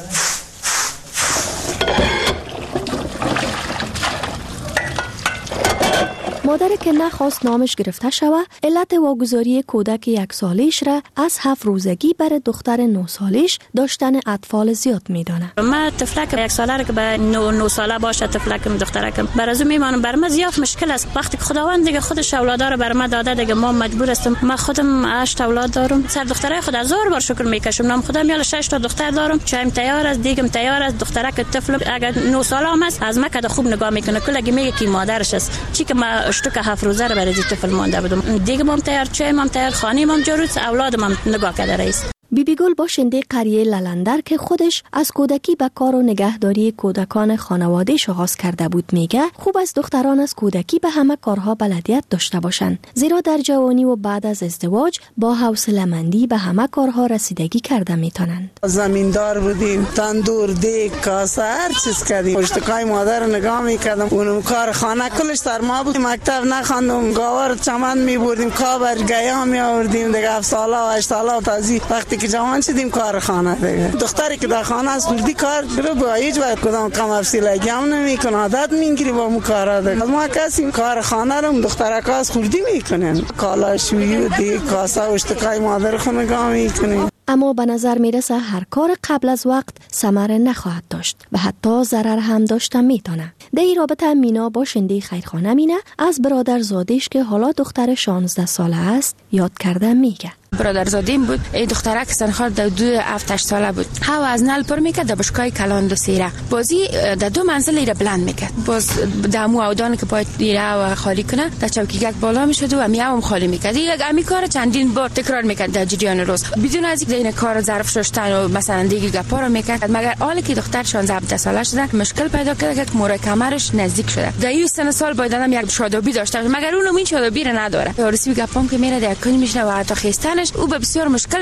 مادر که نخواست نامش گرفته شود، علت واگذاری کودک یک سالش را از هفت روزگی بر دختر نه سالش داشتن اطفال زیاد میدانه. من طفلک یک ساله را که به نه نه ساله باشه طفلکم دخترکم برازو میمانم، بر من زیاد مشکل است. وقتی که خداوند دیگه خودش اولادا رو بر من داده دیگه ما مجبور هستم. من خودم هشت اولاد دارم، سر دخترای خود هزار بار شکر میکشم. نام خودم یالا شش تا دختر دارم، چایم تیار است، دیگم تیار است. دخترک طفل اگر نه ساله هم است از مکه خوب نگاه میکنه، کلگی میگه کی مادرش است، چی که ما اشتک هفت روزه رو برای طفل مانده بودم. دیگه مام تیار، چایم هم تیار، خانه مام جارو، اولادم هم نگاه کرده رئیس. بی بی گل باشنده قریه للندر که خودش از کودکی به کار و نگهداری کودکان خانواده آغاز کرده بود میگه خوب است دختران از کودکی به همه کارها بلدیت داشته باشند، زیرا در جوانی و بعد از ازدواج با حوصله‌مندی به همه کارها رسیدگی کرده میتونند. زمیندار بودیم، تندور، دیگ، کاسه، هر چیز کردیم. پشتکای مادر نگاه میکردم، اونم کار خانه کلش در ما بود. مکتب نخواندم، گاور چمن میبردیم، کابر گیا می آوردیم دیگه. هفت ساله و هشت ساله و تازی وقتی که جوان شدیم کار خانه دیگه. دختری که در خانه است خودی کار رو با هیچ وقت کدام کم افسیلگی هم نمیکنه، عادت میگیری با مو کارا دیگه. ما کسی کار خانه رو دخترکا از خودی میکنن، کالا شویی و دیگه کاسه و اشتکای مادر خود نگاه میکنیم. اما به نظر میرسه هر کار قبل از وقت ثمره نخواهد داشت و حتی ضرر هم داشته میتونه. در این رابطه مینا باشنده خیرخانه مینه از برادر زادش که حالا دختر شانزده ساله است یاد کرده میگه. برادرزادیم بود، ای دخترک سنخال در دو هفت ساله بود. هوا از نل پر میکرد در بشکای کلان دو سیره بازی در دو منزل ایره بلند میکرد. باز دمو اودان که پای ایره و خالی کنه در چوکیگک بالا میشد و میام خالی میکرد. یک امی کار چندین بار تکرار میکرد در جریان روز بدون از اینکه این کار ظرف شستن و مثلا دیگه گپا رو میکرد. مگر حالی که دختر شانزده هفده ساله شده مشکل پیدا کرد که مور کمرش نزدیک شده. در این سن سال بایدنم یک شادابی داشته مگر اونم این شادابی رو نداره. عروسی گپام که میره در کنی میشه و حتی خستن او به بسیار مشکل میخوره.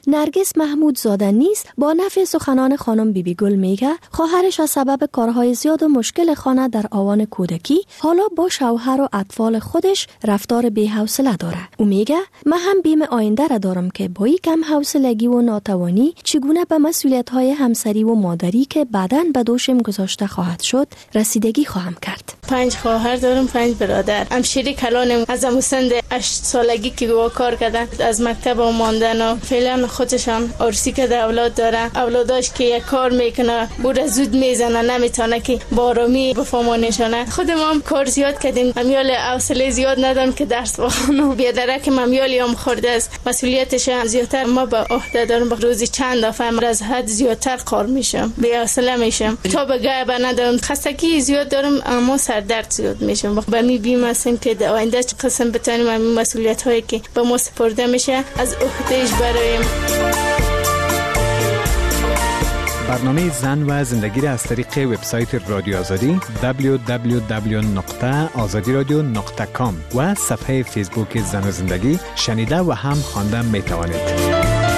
نرگس محمود زاده نیز با نفی سخنان خانم بیبی گل میگه خواهرش از سبب کارهای زیاد و مشکل خانه در آوان کودکی حالا با شوهر و اطفال خودش رفتار بی‌حوصله داره. او میگه من هم بیم آینده را دارم که با این کم حوصلگی و ناتوانی چگونه به مسئولیت‌های همسری و مادری که بعداً به دوشم گذاشته خواهد شد رسیدگی خواهم کرد. پنج خواهر دارم، پنج برادر. همشیری کلانم از مسند هشت سالگی که گوا کار کردن، از مکتب ماندن و فعلا خودشان عروسی که اولاد داره. اولاداش که یک کار میکنه بوده زود میزنه، نمیتونه که بارامی بفهمونشانه. خودم هم کار زیاد کردیم، امیال حوصله زیاد ندارم که درس بخونم. بیادره که امیالی هم خورده است، مسئولیتش زیادتر ما به عهده دارم. روزی چند دفعه از حد زیادتر کار میشم، بی حوصله میشم، تا به گایب ندارم، خستگی زیاد دارم، اما سردرد زیاد میشم. به می بیم هستیم که آینده چه قسم بتونیم این مسئولیت هایی که به ما سپرده میشه از عهدهش براییم. برنامه زن و زندگی را از طریق وبسایت رادیو آزادی دبلیو دبلیو دبلیو نقطه آزادی رادیو نقطه کام و صفحه فیسبوک زن و زندگی شنیده و هم خوانده می توانید.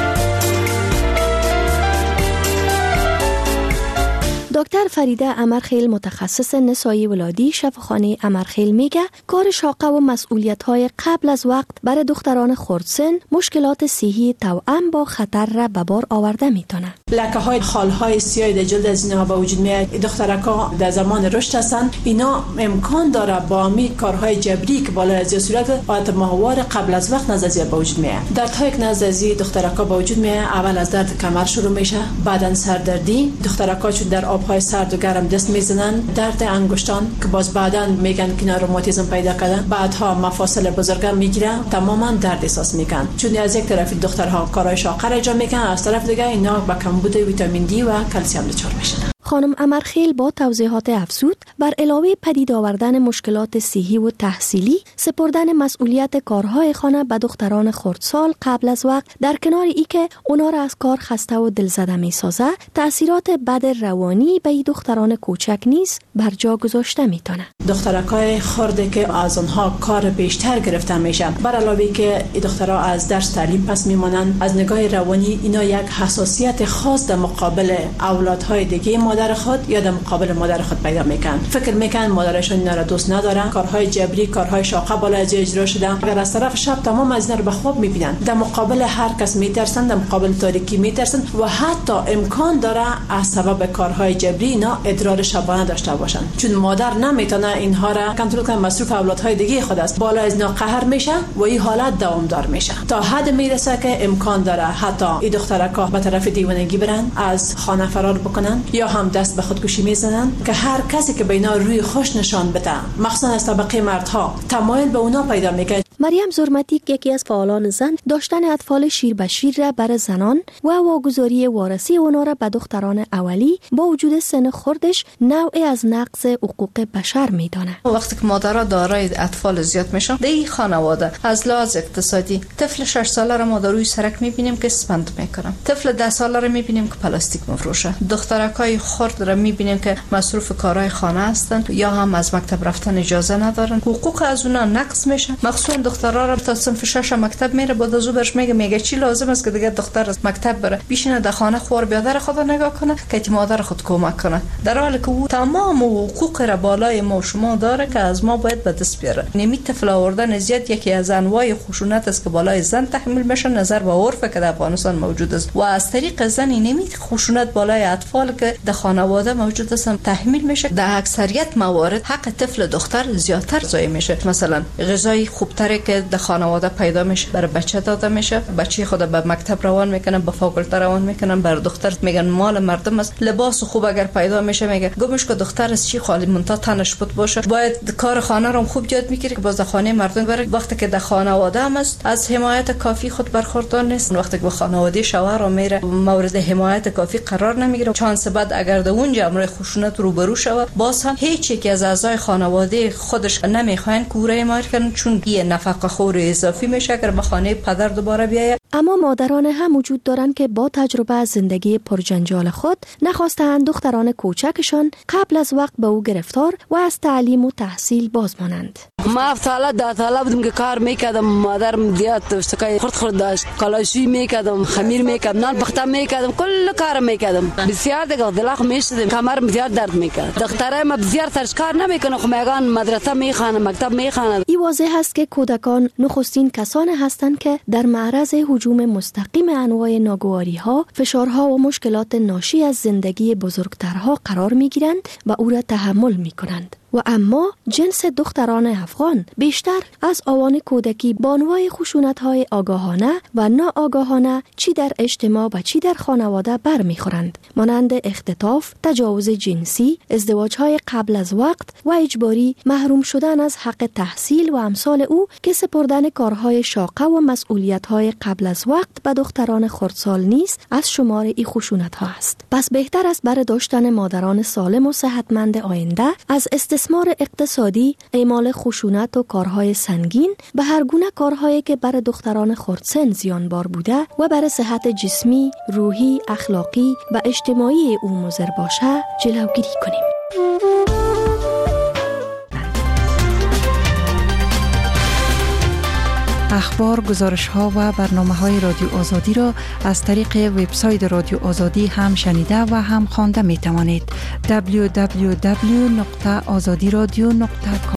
دکتر فریده امرخیل متخصص نسایی ولادی شفاخانه امرخیل میگه کار شاقه و مسئولیت‌های قبل از وقت برای دختران خردسن مشکلات صحی توأم با خطر را به بار آورده میتونه. لکه‌های خال‌های سیاه در جلد از اینها به وجود میاد. دخترکا در زمان رشد هستن، اینا امکان داره با می کارهای جبری که بالا از صورت حالت ماهوار قبل از وقت نزدیک به وجود میاد. دردهای که نزدیک دخترکا به وجود میاد، اول از درد کمر شروع میشه، بعداً سردردی. دخترکا چون در آب‌های سرد و گرم دست میزنن، درد انگشتان که باز بعداً میگن که روماتیسم پیدا کردن، بعدها مفاصل بزرگم میگیره، تماما درد احساس میکنن. چون از یک طرف دخترها کارهای شاقه را انجام میکنن، از طرف دیگه اینا با کمبود ویتامین دی و کلسیم دچار میشن. خانم امرخیل با توضیحات افزود بر علاوه پدید آوردن مشکلات صحی و تحصیلی، سپردن مسئولیت کارهای خانه به دختران خردسال قبل از وقت در کنار ای که اونا را از کار خسته و دلزده می سازه، تأثیرات بد روانی به دختران کوچک نیز بر جا گذاشته میتونه. دخترکای خرده که از آنها کار بیشتر گرفته میشن، بر علاوه که دخترها از درس تعلیم پس میمانن، از نگاه روانی اینا یک حساسیت خاص در مقابل اولادهای دیگه مادر خود یا در مقابل مادر خود پیدا میکنن. فکر میکنن مادرشون اینا را دوست ندارن، کارهای جبری، کارهای شاقه بالا از اجرا شده. اگر از طرف شب تمام از اینا رو به خواب میبینن، در مقابل هر کس میترسن، در مقابل تاریکی میترسن و حتی امکان داره از سبب کارهای جبری اینا ادرار شبانه داشته باشن. چون مادر نمیتونه اینها را کنترل کنه، مصروف اولادهای دیگه خود است، بالا از اینا قهر میشه و این حالت دوامدار میشه تا حد میرسه که امکان داره حتی این دخترکا به طرف دیوانگی برن، از خانه فرار بکنن یا هم دست به خودکشی میزنن که هر کسی که به اینا روی خوش نشان بده، مخصوصا از طبقه مردها، تمایل به اونا پیدا میکنه. مریم زرمتی یکی از فعالان زن داشتن اطفال شیر به شیر را برای زنان و واگذاری وارثی اونا را به دختران اولی با وجود سن خردش نوعی از نقض حقوق بشر میدانه. وقتی که مادرها دارای اطفال زیاد میشن، در این خانواده از لحاظ اقتصادی طفل شش ساله را ما در روی سرک میبینیم که اسپند میکنن، طفل ده ساله را میبینیم که پلاستیک مفروشه، دخترکای خرد را میبینیم که مصروف کارهای خانه هستند یا هم از مکتب رفتن اجازه ندارن، حقوق از اونا نقض میشه. مخصوصا دخترها را تا صنف شش مکتب میره، بعد از اون برش میگه میگه چی لازم است که دیگه دختر از مکتب بره، بشینه در خانه خور بیادر خود نگاه کنه که مادر خود کمک کنه، در حالی که او تمام حقوق را بالای ما و شما داره که از ما باید به دست بیاره. نمی طفل آوردن زیاد یکی از انواع خشونت است که بالای زن تحمیل میشه، نظر به عرف که در افغانستان موجود است و از طریق زن نمی خشونت بالای اطفال که در خانواده موجود است تحمیل میشه. در اکثریت موارد حق طفل دختر زیادتر ضایع میشه. مثلا غذای خوبتری که در خانواده پیدا میشه برای بچه داده میشه، بچه خود به مکتب روان میکنن، به فاکولته روان میکنن، بر دختر میگن مال مردم است. لباس خوب اگر پیدا میشه میگه گمش که دختر از چی خالی منتها تنش بود باشه، باید کار خانه رو خوب یاد میگیره که باز در خانه مردم بره. وقتی که در خانواده هم است از حمایت کافی خود برخوردار نیست، وقتی که به خانواده شوهر رو میره مورد حمایت کافی قرار نمیگیره، چانس بعد اگر در اون جمع خشونت روبرو شود باز هم هیچ یک از اعضای خانواده خودش نمیخواین کوره حمایت کنن، چون یه نفقه خور اضافی میشه اگر به خانه پدر دوباره بیاید. اما مادران هم وجود دارند که با تجربه از زندگی پرجنجال خود نخواستند دختران کوچکشان قبل از وقت به او گرفتار و از تعلیم و تحصیل باز مانند. ما هفت ساله ده ساله بودم که کار میکردم، مادرم دیات شکای خرد خرد داشت، کلاشی میکردم، خمیر میکردم، نان پخته میکردم، کل کار میکردم. بسیار دیگه دلخ میشدم، کمرم زیاد درد میکرد. دختره ما بسیار سرش کار نمیکنه، خو میگن مدرسه میخوانه، مکتب میخوانه. این واضح است که کودکان نخستین کسانی هستند که در معرض هجوم مستقیم انواع ناگواری‌ها، فشارها و مشکلات ناشی از زندگی بزرگترها قرار میگیرند و او را تحمل میکنند. و اما جنس دختران افغان بیشتر از آوان کودکی بانوای خشونت‌های آگاهانه و ناآگاهانه چی در اجتماع و چی در خانواده برمیخورند، مانند اختطاف، تجاوز جنسی، ازدواج‌های قبل از وقت و اجباری، محروم شدن از حق تحصیل و امثال او که سپردن کارهای شاقه و مسئولیت‌های قبل از وقت به دختران خردسال نیست از شمار این خشونت‌ها است. پس بهتر است برای داشتن مادران سالم و صحتمند آینده از استثمار اقتصادی، اعمال خشونت و کارهای سنگین به هر گونه کارهایی که برای دختران خردسن زیانبار بوده و برای صحت جسمی، روحی، اخلاقی و اجتماعی او مضر باشه جلوگیری کنیم. اخبار، گزارش‌ها و برنامه‌های رادیو آزادی را از طریق وبسایت رادیو آزادی هم شنیده و هم خوانده می‌توانید. دبلیو دبلیو دبلیو دات آزادی رادیو دات کام